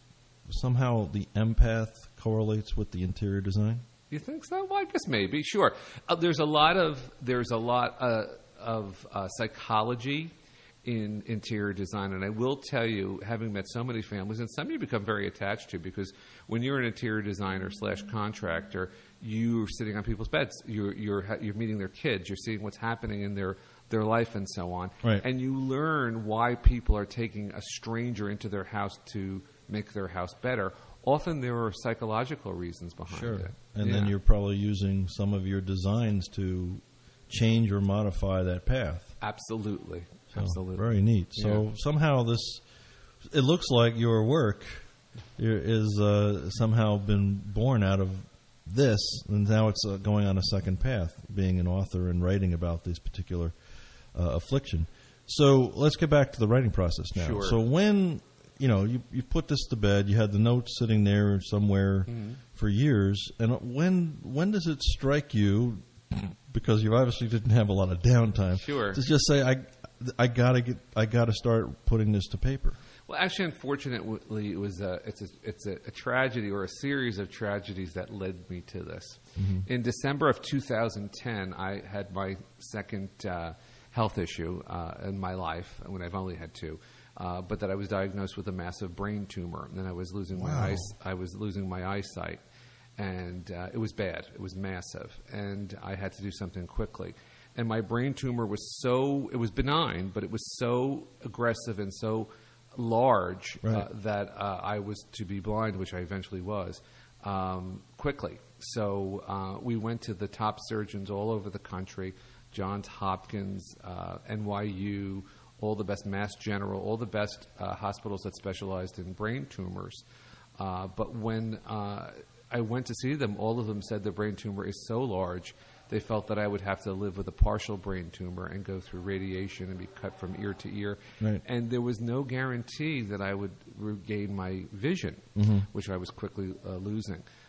somehow the empath correlates with the interior design? You think so? Well, I guess maybe. Sure. Uh, there's a lot of there's a lot uh, of uh, psychology in interior design, and I will tell you, having met so many families, and some you become very attached to, because when you're an interior designer slash contractor, you're sitting on people's beds, you're you're ha- you're meeting their kids, you're seeing what's happening in their their life and so on, Right. and you learn why people are taking a stranger into their house to make their house better. Often there are psychological reasons behind Sure. it. And Yeah. then you're probably using some of your designs to change or modify that path. Absolutely. So, Absolutely. Very neat. So Yeah. somehow this, it looks like your work is uh, somehow been born out of this, and now it's uh, going on a second path, being an author and writing about this particular uh, affliction. So let's get back to the writing process now. Sure. So when, you know, you, you put this to bed, you had the notes sitting there somewhere Mhm. for years, and when when does it strike you, because you obviously didn't have a lot of downtime, Sure. to just say, I, I gotta get, I gotta start putting this to paper? Well, actually, unfortunately, it was a, it's a, it's a, a tragedy or a series of tragedies that led me to this. Mhm. In December of two thousand ten, I had my second uh, health issue uh, in my life, when I've only had two, uh, but that I was diagnosed with a massive brain tumor, and then I was losing my Wow. eyes, I was losing my eyesight, and uh, it was bad. It was massive, and I had to do something quickly. And my brain tumor was so, it was benign, but it was so aggressive and so large uh, Right. that uh, I was to be blind, which I eventually was, um, quickly. So uh, we went to the top surgeons all over the country, Johns Hopkins, uh, N Y U, all the best, Mass General, all the best uh, hospitals that specialized in brain tumors. Uh, but when uh, I went to see them, all of them said the brain tumor is so large, they felt that I would have to live with a partial brain tumor and go through radiation and be cut from ear to ear. Right. And there was no guarantee that I would regain my vision, Mhm. which I was quickly uh, losing.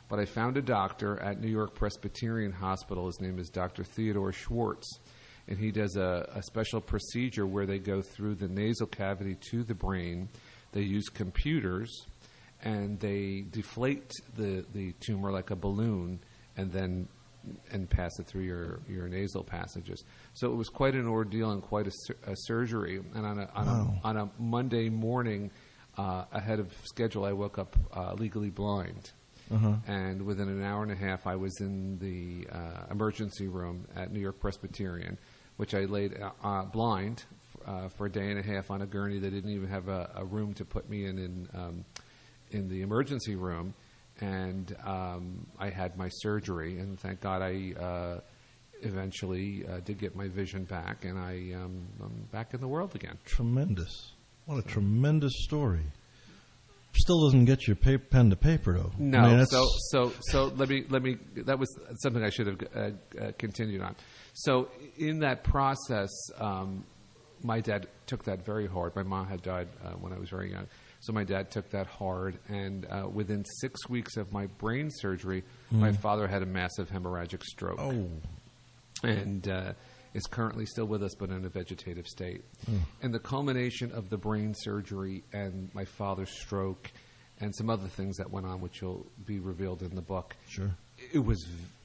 But I found a doctor at New York Presbyterian Hospital. His name is Doctor Theodore Schwartz. And he does a, a special procedure where they go through the nasal cavity to the brain. They use computers, and they deflate the, the tumor like a balloon and then and pass it through your, your nasal passages. So it was quite an ordeal and quite a, sur- a surgery. And on a, on, Wow. a, on a Monday morning, uh, ahead of schedule, I woke up uh, legally blind. Uh-huh. And within an hour and a half, I was in the uh, emergency room at New York Presbyterian, which I laid uh, blind uh, for a day and a half on a gurney. They didn't even have a, a room to put me in in, um, in the emergency room. And um, I had my surgery, and thank God I uh, eventually uh, did get my vision back, and I, um, I'm back in the world again. Tremendous. What a tremendous story. Still doesn't get your pa- pen to paper, though. No, I mean, that's- so so so let me let me. That was something I should have uh, uh, continued on. So in that process, um, my dad took that very hard. My mom had died uh, when I was very young, so my dad took that hard. And uh, within six weeks of my brain surgery, Mm. my father had a massive hemorrhagic stroke. Oh, and uh, is currently still with us, but in a vegetative state. Mm. And the culmination of the brain surgery and my father's stroke and some other things that went on, which will be revealed in the book. Sure. It was,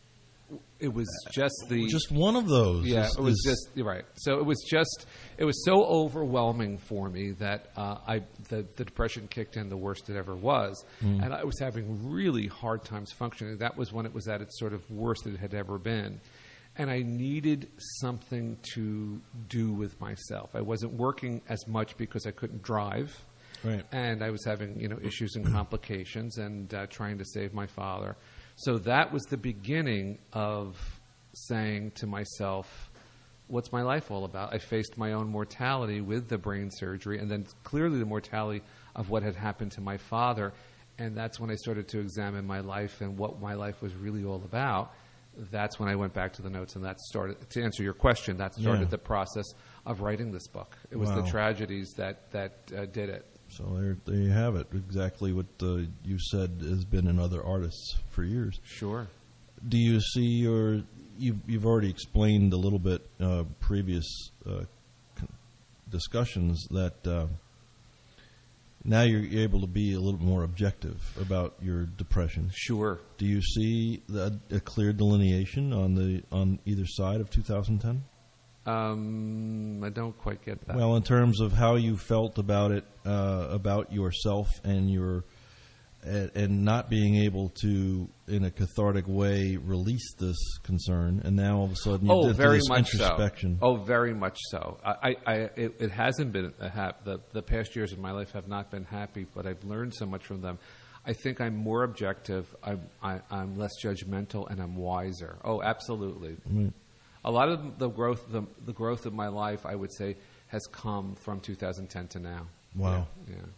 it was just the just one of those. Yeah, is- it was is- just you're right. So it was just it was so overwhelming for me that uh, I the, the depression kicked in the worst it ever was, Mm. and I was having really hard times functioning. That was when it was at its sort of worst it had ever been. And I needed something to do with myself. I wasn't working as much because I couldn't drive. Right. And I was having, you know, issues and complications and uh, trying to save my father. So that was the beginning of saying to myself, what's my life all about? I faced my own mortality with the brain surgery and then clearly the mortality of what had happened to my father. And that's when I started to examine my life and what my life was really all about. That's when I went back to the notes, and that started, to answer your question, that started Yeah. the process of writing this book. It was Wow. the tragedies that, that uh, did it. So there, there you have it. Exactly what uh, you said has been in other artists for years. Sure. Do you see your? You've you've already explained a little bit uh, previous uh, con- discussions that uh, now you're able to be a little more objective about your depression. Sure. Do you see the, a clear delineation on the on either side of two thousand ten? Um, I don't quite get that. Well, in terms of how you felt about it, uh, about yourself and your, and, and not being able to, in a cathartic way, release this concern, and now all of a sudden you oh, did very this much introspection. so. Oh, very much so. I, I, I it, it hasn't been a hap- the the past years of my life have not been happy, but I've learned so much from them. I think I'm more objective. I'm I, I'm less judgmental, and I'm wiser. Oh, absolutely. Right. A lot of the growth, the, the growth of my life, I would say, has come from two thousand ten to now. Wow. Yeah. yeah.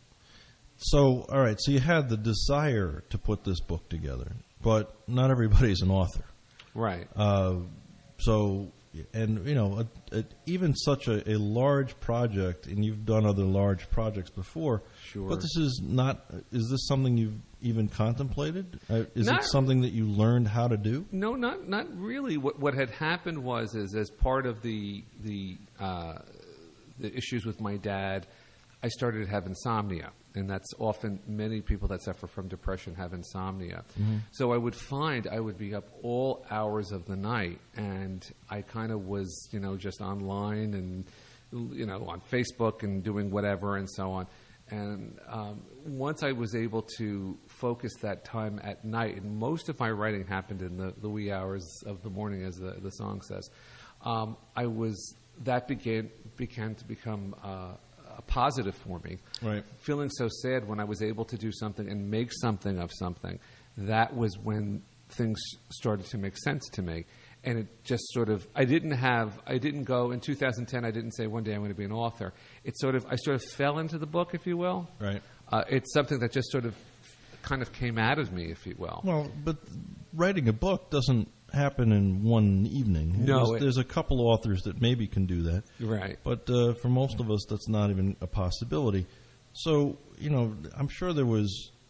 So, all right. So you had the desire to put this book together, but not everybody's an author, Right. Uh, so, and you know, a, a, even such a, a large project, and you've done other large projects before. Sure. But this is not. Is this something you've even contemplated? Uh, is Not- it something that you learned how to do? No, not not really. What what had happened was, is as part of the the uh, the issues with my dad, I started to have insomnia, and that's often many people that suffer from depression have insomnia. Mhm. So I would find I would be up all hours of the night, and I kind of was, you know, just online and, you know, on Facebook and doing whatever and so on. And um, once I was able to focus that time at night, and most of my writing happened in the, the wee hours of the morning, as the, the song says, um, I was that began began to become uh, a positive for me. Right. Feeling so sad when I was able to do something and make something of something, that was when things started to make sense to me. And it just sort of, I didn't have, I didn't go, in two thousand ten, I didn't say one day I'm going to be an author. It sort of, I sort of fell into the book, if you will. Right. Uh, it's something that just sort of kind of came out of me, if you will. Well, but writing a book doesn't happen in one evening. No, There's, it- there's a couple authors that maybe can do that. Right. But uh, for most of us, that's not even a possibility. So, you know, I'm sure there was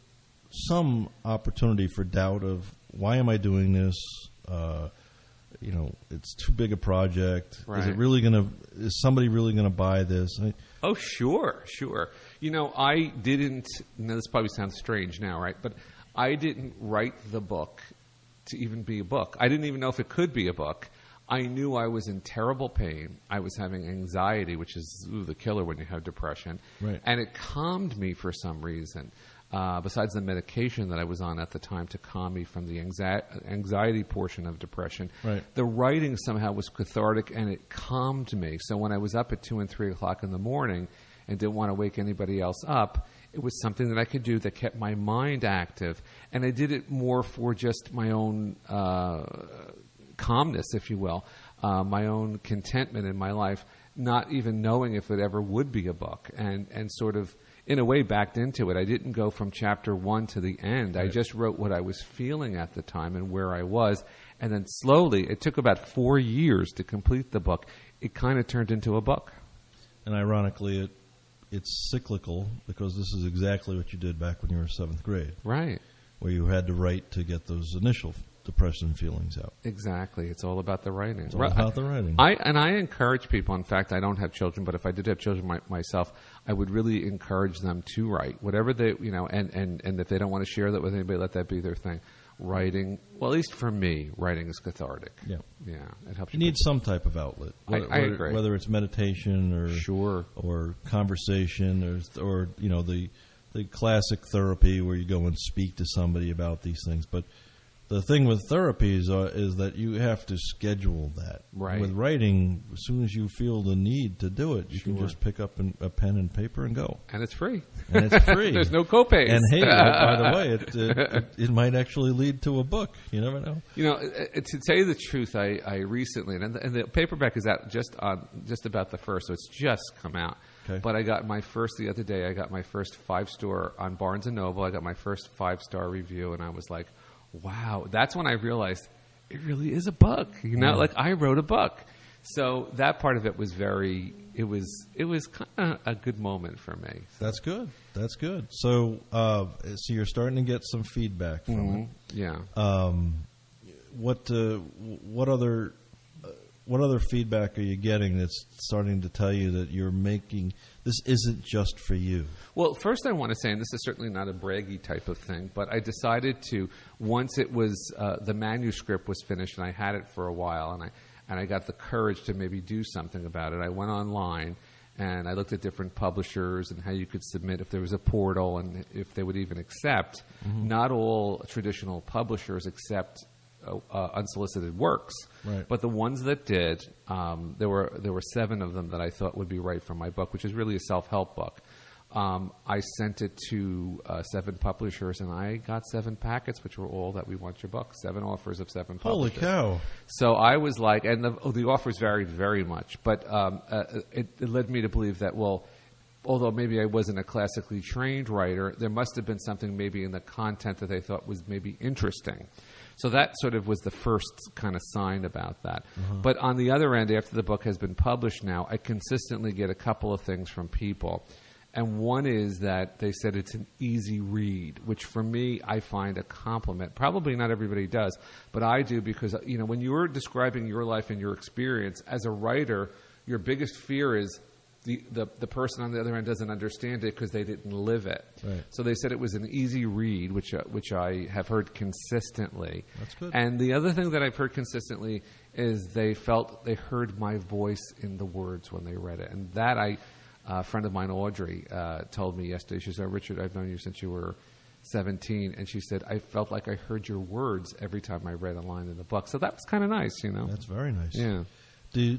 some opportunity for doubt of why am I doing this? Uh, you know, it's too big a project. Right. Is it really going to? Is somebody really going to buy this? I, Oh, sure, sure. You know, I didn't, now this probably sounds strange now, right? But I didn't write the book to even be a book. I didn't even know if it could be a book. I knew I was in terrible pain. I was having anxiety, which is ooh, the killer when you have depression. Right. And it calmed me for some reason. Uh, besides the medication that I was on at the time to calm me from the anxi- anxiety portion of depression, Right. the writing somehow was cathartic and it calmed me. So when I was up at two and three o'clock in the morning and didn't want to wake anybody else up, it was something that I could do that kept my mind active. And I did it more for just my own uh, calmness, if you will, uh, my own contentment in my life, not even knowing if it ever would be a book, and, and sort of in a way backed into it. I didn't go from chapter one to the end. Right. I just wrote what I was feeling at the time and where I was. And then slowly, it took about four years to complete the book. It kind of turned into a book. And ironically, it it's cyclical because this is exactly what you did back when you were seventh grade. Right. Where you had to write to get those initial depression feelings out. Exactly. It's all about the writing. It's all about the writing. I, and I encourage people, in fact, I don't have children, but if I did have children my, myself, I would really encourage them to write. Whatever they, you know, and, and, and if they don't want to share that with anybody, let that be their thing. Writing, well, at least for me, writing is cathartic. Yeah. Yeah. It helps You you. need some type of outlet. I- Whether, I whether- agree. Whether it's meditation or sure. or conversation or, or you know, the the classic therapy where you go and speak to somebody about these things. But the thing with therapy is, uh, is that you have to schedule that. Right. With writing, as soon as you feel the need to do it, you can Sure. just pick up an, a pen and paper and go. And it's free. And it's free. There's no copays. And hey, by the way, it, it, it, it might actually lead to a book. You never know. You know, uh, to tell you the truth, I, I recently, and the, and the paperback is out just on just about the first, so it's just come out. Okay. But I got my first the other day. I got my first five star on Barnes and Noble. I got my first five star review, and I was like, "Wow!" That's when I realized it really is a book. You know, Yeah. like I wrote a book. So that part of it was very. It was. It was kind of a good moment for me. That's good. That's good. So, uh, so you're starting to get some feedback from Mhm. it. Yeah. Um, what uh, what other uh, what other feedback are you getting that's starting to tell you that you're making this isn't just for you? Well, first I want to say, and this is certainly not a braggy type of thing, but I decided to, once it was, uh, the manuscript was finished and I had it for a while and I, and I got the courage to maybe do something about it, I went online and I looked at different publishers and how you could submit if there was a portal and if they would even accept. Mhm. Not all traditional publishers accept uh, uh, unsolicited works. Right. But the ones that did, um, there were there were seven of them that I thought would be right for my book, which is really a self-help book. Um, I sent it to uh, seven publishers, and I got seven packets, which were all that we want your book. Seven offers of seven Holy publishers. cow. So I was like, and the, oh, the offers varied very much, but um, uh, it, it led me to believe that, well, although maybe I wasn't a classically trained writer, there must have been something maybe in the content that they thought was maybe interesting. So that sort of was the first kind of sign about that. Uh-huh. But on the other end, after the book has been published now, I consistently get a couple of things from people. And one is that they said it's an easy read, which for me, I find a compliment. Probably not everybody does, but I do because, you know, when you're describing your life and your experience as a writer, your biggest fear is the, the, the person on the other end doesn't understand it because they didn't live it. Right. So they said it was an easy read, which uh, which I have heard consistently. That's good. And the other thing that I've heard consistently is they felt they heard my voice in the words when they read it. And that I, uh, a friend of mine, Audrey, uh, told me yesterday. She said, "Richard, I've known you since you were seventeen." And she said, "I felt like I heard your words every time I read a line in the book." So that was kind of nice, you know. That's very nice. Yeah. Do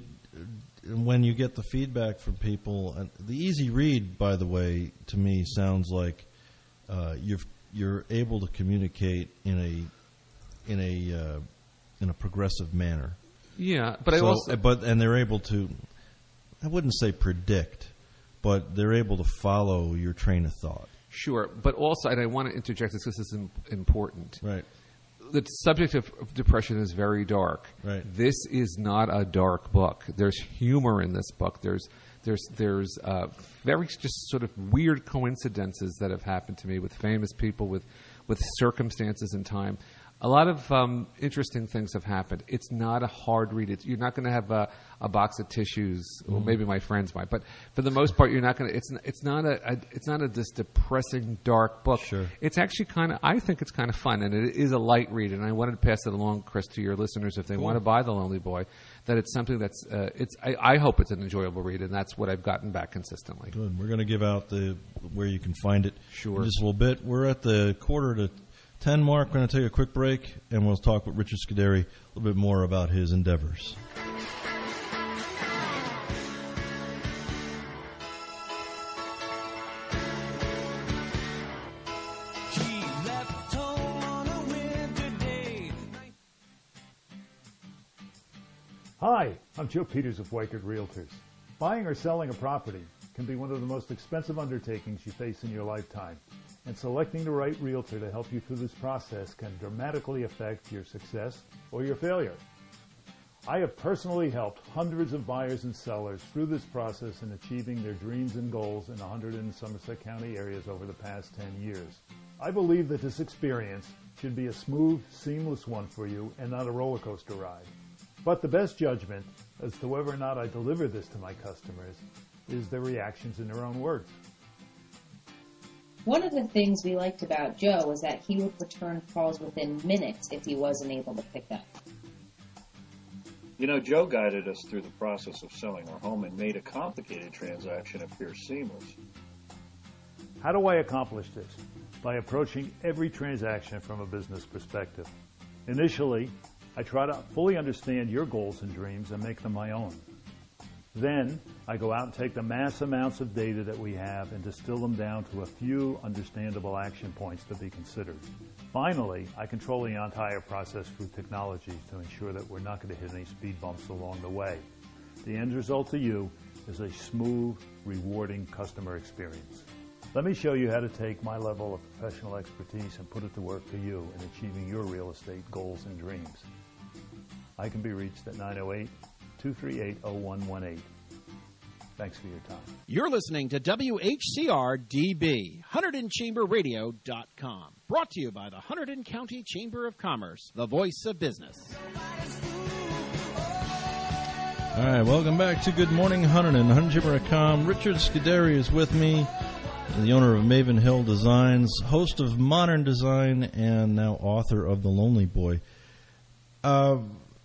when you get the feedback from people, and the easy read, by the way, to me sounds like uh, you're you're able to communicate in a in a uh, in a progressive manner. Yeah, but I So- also but and they're able to, I wouldn't say predict, but they're able to follow your train of thought. Sure, but also, and I want to interject this because this is im- important. Right. The subject of of depression is very dark. Right. This is not a dark book. There's humor in this book. There's there's there's uh, very just sort of weird coincidences that have happened to me with famous people, with with circumstances and time. A lot of um, interesting things have happened. It's not a hard read. It's, you're not going to have a, a box of tissues. Mm. Well, maybe my friends might, but for the most part, you're not going to. It's it's not a, a it's not a this depressing, dark book. Sure. It's actually kind of. I think it's kind of fun, and it is a light read. And I wanted to pass it along, Chris, to your listeners if they Cool. want to buy The Lonely Boy. That it's something that's. Uh, it's. I, I hope it's an enjoyable read, and that's what I've gotten back consistently. Good. We're going to give out the where you can find it. Sure. In just a little bit. We're at the quarter to ten mark. We're going to take a quick break, and we'll talk with Richard Scuderi a little bit more about his endeavors. Hi, I'm Joe Peters of Weichert Realtors. Buying or selling a property can be one of the most expensive undertakings you face in your lifetime, and selecting the right realtor to help you through this process can dramatically affect your success or your failure. I have personally helped hundreds of buyers and sellers through this process in achieving their dreams and goals in one hundred in Somerset County areas over the past ten years. I believe that this experience should be a smooth, seamless one for you and not a roller coaster ride. But the best judgment as to whether or not I deliver this to my customers is their reactions in their own words. One of the things we liked about Joe was that he would return calls within minutes if he wasn't able to pick up. You know, Joe guided us through the process of selling our home and made a complicated transaction appear seamless. How do I accomplish this? By approaching every transaction from a business perspective. Initially, I try to fully understand your goals and dreams and make them my own. Then, I go out and take the mass amounts of data that we have and distill them down to a few understandable action points to be considered. Finally, I control the entire process through technology to ensure that we're not going to hit any speed bumps along the way. The end result to you is a smooth, rewarding customer experience. Let me show you how to take my level of professional expertise and put it to work for you in achieving your real estate goals and dreams. I can be reached at nine oh eight, two three eight, oh one one eight. Thanks for your time. You're listening to W H C R D B, Hunterdon Chamber Radio dot com. Brought to you by the Hunterdon County Chamber of Commerce, the voice of business. All right, welcome back to Good Morning Hunterdon, Hunterdon Chamber dot com. Richard Scuderi is with me, the owner of Maven Hill Designs, host of Modern Design, and now author of The Lonely Boy. Uh,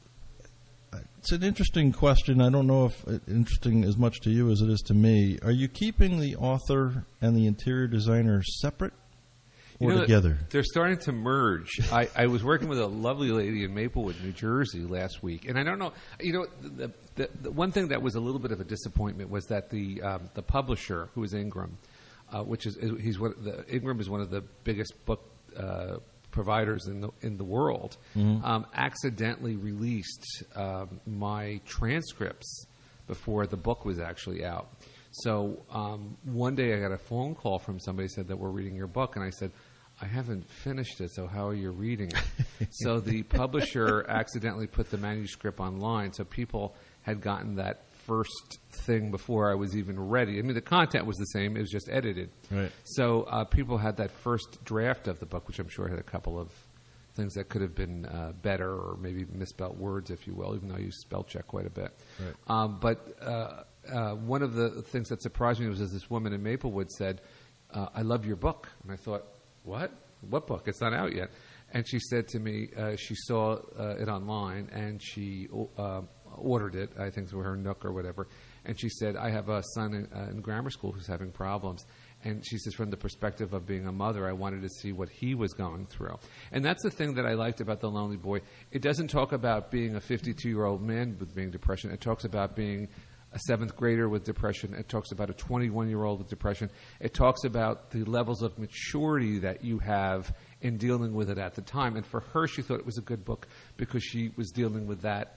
it's an interesting question. I don't know if it's interesting as much to you as it is to me. Are you keeping the author and the interior designer separate or you know, together? They're starting to merge. I, I was working with a lovely lady in Maplewood, New Jersey last week, and I don't know. You know, the, the, the one thing that was a little bit of a disappointment was that the um, the publisher, who is Ingram, uh, which is he's one, the, Ingram is one of the biggest book uh, providers in the in the world, mm-hmm. um, accidentally released um, my transcripts before the book was actually out. So um, one day I got a phone call from somebody who said that we're reading your book, and I said, I haven't finished it, so how are you reading it? So the publisher accidentally put the manuscript online, so people had gotten that first thing before I was even ready. I mean, the content was the same. It was just edited. Right. So uh, people had that first draft of the book, which I'm sure had a couple of things that could have been uh, better or maybe misspelt words, if you will, even though I use spell check quite a bit. Right. Um, but uh, uh, one of the things that surprised me was as this woman in Maplewood said, uh, I love your book. And I thought, what? What book? It's not out yet. And she said to me, uh, she saw uh, it online and she uh, ordered it, I think through her Nook or whatever. And she said, I have a son in, uh, in grammar school who's having problems. And she says, from the perspective of being a mother, I wanted to see what he was going through. And that's the thing that I liked about The Lonely Boy. It doesn't talk about being a fifty-two-year-old man with being depression. It talks about being a seventh grader with depression. It talks about a twenty-one-year-old with depression. It talks about the levels of maturity that you have in dealing with it at the time. And for her, she thought it was a good book because she was dealing with that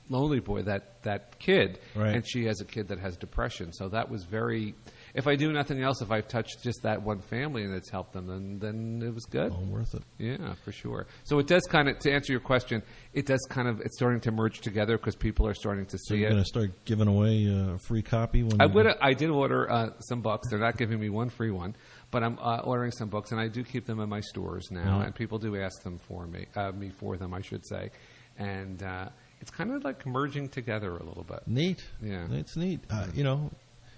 lonely boy, that that kid, Right. and she has a kid that has depression. So that was very. If I do nothing else, if I've touched just that one family and it's helped them, then then it was good. All worth it. Yeah, for sure. So it does kind of, to answer your question, it does kind of, it's starting to merge together because people are starting to So see you're it. going to start giving away uh, a free copy when I you- would. I did order uh, some books. They're not giving me one free one, but I'm uh, ordering some books, and I do keep them in my stores now. Mhm. And people do ask them for me, uh, me for them, I should say. And uh, it's kind of like merging together a little bit. Neat. Yeah, It's neat. Uh, you know,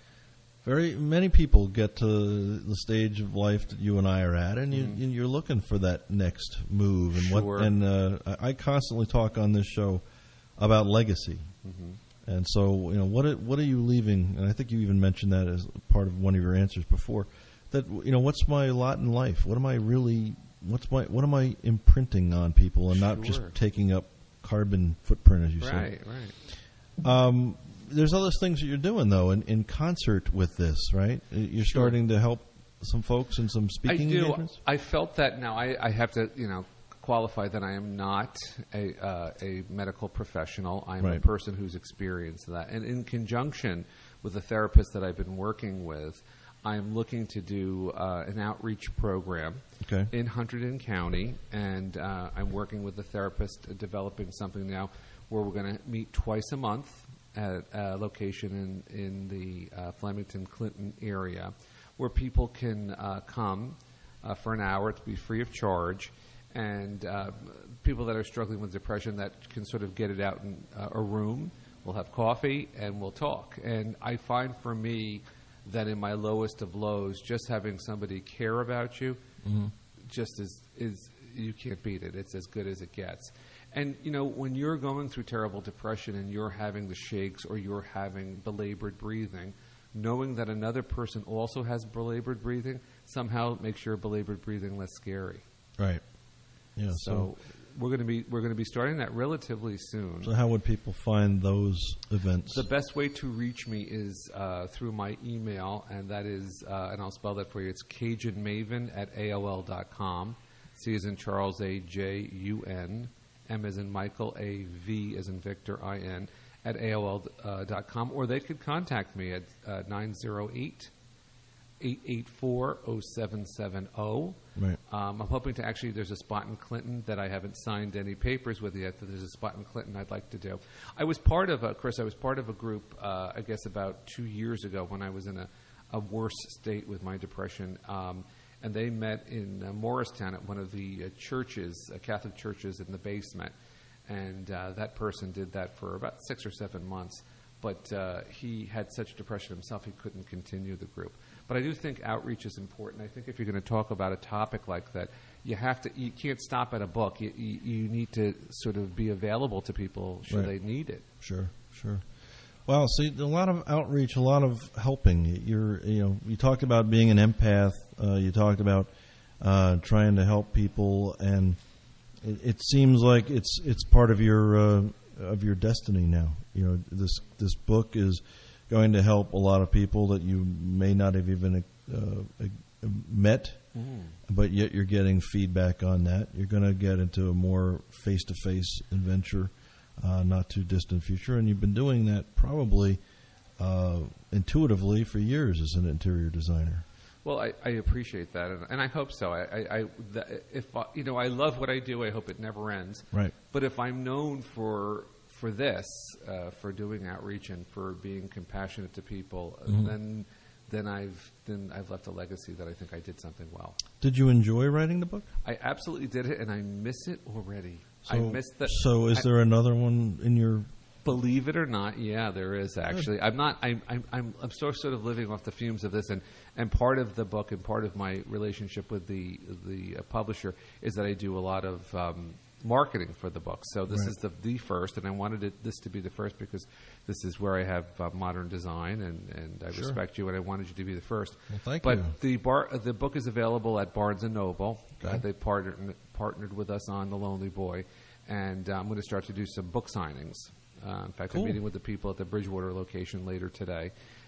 very many people get to the stage of life that you and I are at, and, you, Mhm. and you're looking for that next move. And Sure. what? And uh, I I constantly talk on this show about legacy. Mhm. And so, you know, what are, what are you leaving? And I think you even mentioned that as part of one of your answers before. That, you know, what's my lot in life? What am I really? What's my? What am I imprinting on people, and not just Sure. taking up carbon footprint, as you say? Right, right. Um, there's other things that you're doing, though, in, in concert with this, right? You're Sure. starting to help some folks in some speaking I do. engagements? I felt that. Now I, I have to, you know, qualify that I am not a uh, a medical professional. I'm a Right. person who's experienced that, and in conjunction with the therapist that I've been working with, I'm looking to do uh, an outreach program Okay. in Hunterdon County, and uh, I'm working with the therapist, uh, developing something now where we're going to meet twice a month at a location in in the uh, Flemington Clinton area, where people can uh, come uh, for an hour to be free of charge, and uh, people that are struggling with depression that can sort of get it out in uh, a room. We'll have coffee and we'll talk. And I find for me that in my lowest of lows, just having somebody care about you Mhm. just is, is you can't beat it. It's as good as it gets. And, you know, when you're going through terrible depression and you're having the shakes or you're having belabored breathing, knowing that another person also has belabored breathing somehow makes your belabored breathing less scary. Right. Yeah. So, So, we're going to be we're going to be starting that relatively soon. so how would people find those events? The best way to reach me is uh, through my email, and that is, uh, and I'll spell that for you. It's Cajun Maven at A O L dot com. C as in Charles, A J U N. M as in Michael, A V as in Victor, I N, at A O L dot com. Or they could contact me at uh, nine oh eight, eight eight four, oh seven seven oh. Right. Um, I'm hoping to actually, there's a spot in Clinton that I haven't signed any papers with yet, but there's a spot in Clinton I'd like to do. I was part of a, Chris, I was part of a group, uh, I guess about two years ago when I was in a, a worse state with my depression. Um, and they met in uh, Morristown at one of the uh, churches, uh, Catholic churches in the basement. And uh, that person did that for about six or seven months. But uh, he had such depression himself, he couldn't continue the group. But I do think outreach is important. I think if you're going to talk about a topic like that, you have to. You can't stop at a book. You, you, you need to sort of be available to people should Right. they need it. Sure, sure. Well, see, a lot of outreach, a lot of helping. You're, you know, you talked about being an empath. Uh, you talked about uh, trying to help people, and it, it seems like it's it's part of your uh, of your destiny now. You know, this this book is going to help a lot of people that you may not have even uh, met, Mm. but yet you're getting feedback on that. You're going to get into a more face-to-face adventure, uh, not too distant future, and you've been doing that probably uh, intuitively for years as an interior designer. Well, I, I appreciate that, and, and I hope so. I, I, I the, if I, you know, I love what I do. I hope it never ends. Right. But if I'm known for for this, uh, for doing outreach and for being compassionate to people, Mhm. then then I've then I've left a legacy that I think I did something well. Did you enjoy writing the book? I absolutely did it, and I miss it already. So, I miss that. So, is I- there another one in your? Believe it or not, yeah, there is actually. I'm not. I'm. I'm. I'm, I'm so sort of living off the fumes of this, and, and part of the book and part of my relationship with the the uh, publisher is that I do a lot of um, marketing for the book. So this Right. is the the first, and I wanted it, this to be the first because this is where I have uh, modern design, and, and I Sure. respect you, and I wanted you to be the first. Well, thank but you. the bar the book is available at Barnes and Noble. Okay. Uh, they partnered partnered with us on The Lonely Boy, and uh, I'm going to start to do some book signings. Uh, in fact, Cool. I'm meeting with the people at the Bridgewater location later today,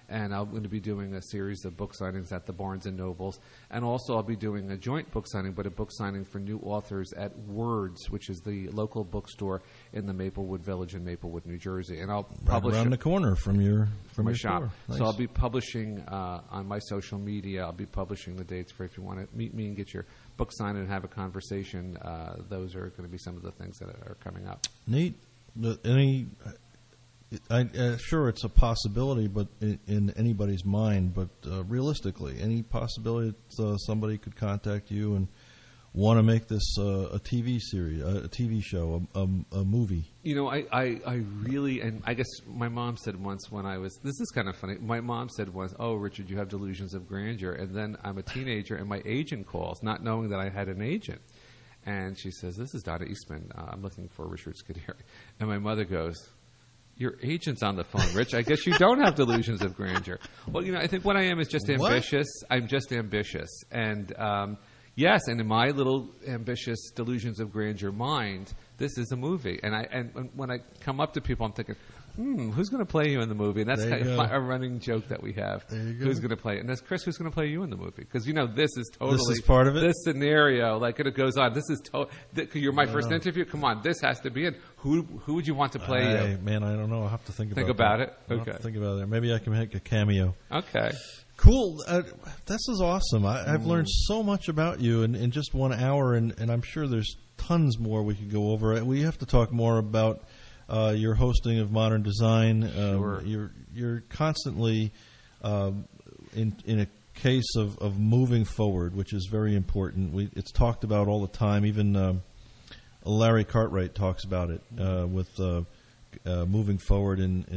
and I'm going to be doing a series of book signings at the Barnes and Nobles. And also I'll be doing a joint book signing, but a book signing for new authors at Words, which is the local bookstore in the Maplewood Village in Maplewood, New Jersey. And I'll Right publish around it the corner from your from my your shop. store. Nice. So I'll be publishing uh, on my social media. I'll be publishing the dates for if you want to meet me and get your book signed and have a conversation. Uh, those are going to be some of the things that are coming up. Neat. The- Any, I, uh, sure, it's a possibility, but in, in anybody's mind. But uh, realistically, any possibility that uh, somebody could contact you and want to make this uh, a T V series, a T V show, a, a, a movie? You know, I, I, I really, and I guess my mom said once when I was, this is kind of funny, my mom said once, oh, Richard, you have delusions of grandeur. And then I'm a teenager and my agent calls, not knowing that I had an agent. And she says, this is Donna Eastman. Uh, I'm looking for Richard Scuderi. And my mother goes, your agent's on the phone, Rich. I guess you don't have delusions of grandeur. Well, you know, I think what I am is just What? ambitious. I'm just ambitious. And um, yes, and in my little ambitious delusions of grandeur mind, this is a movie. And I and when I come up to people, I'm thinking, hmm, who's going to play you in the movie? And that's There you kind of go. a running joke that we have. There you go. Who's going to play it? And that's Chris, who's going to play you in the movie? Because, you know, this is totally... This is part of it? This scenario, like it goes on. This is... To- th- you're my I first know. interview? Come on, this has to be it. Who who would you want to play I, you? Man, I don't know. I'll have to think about Think about that. it? I'll have Okay. to think about it. Maybe I can make a cameo. Okay. Cool. Uh, this is awesome. I, I've Mm. learned so much about you in, in just one hour, and, and I'm sure there's tons more we could go over. We have to talk more about uh, your hosting of Modern Design. Um, Sure. You're you're constantly um, in in a case of, of moving forward, which is very important. We, it's talked about all the time. Even um, Larry Cartwright talks about it uh, with uh, uh, moving forward in, in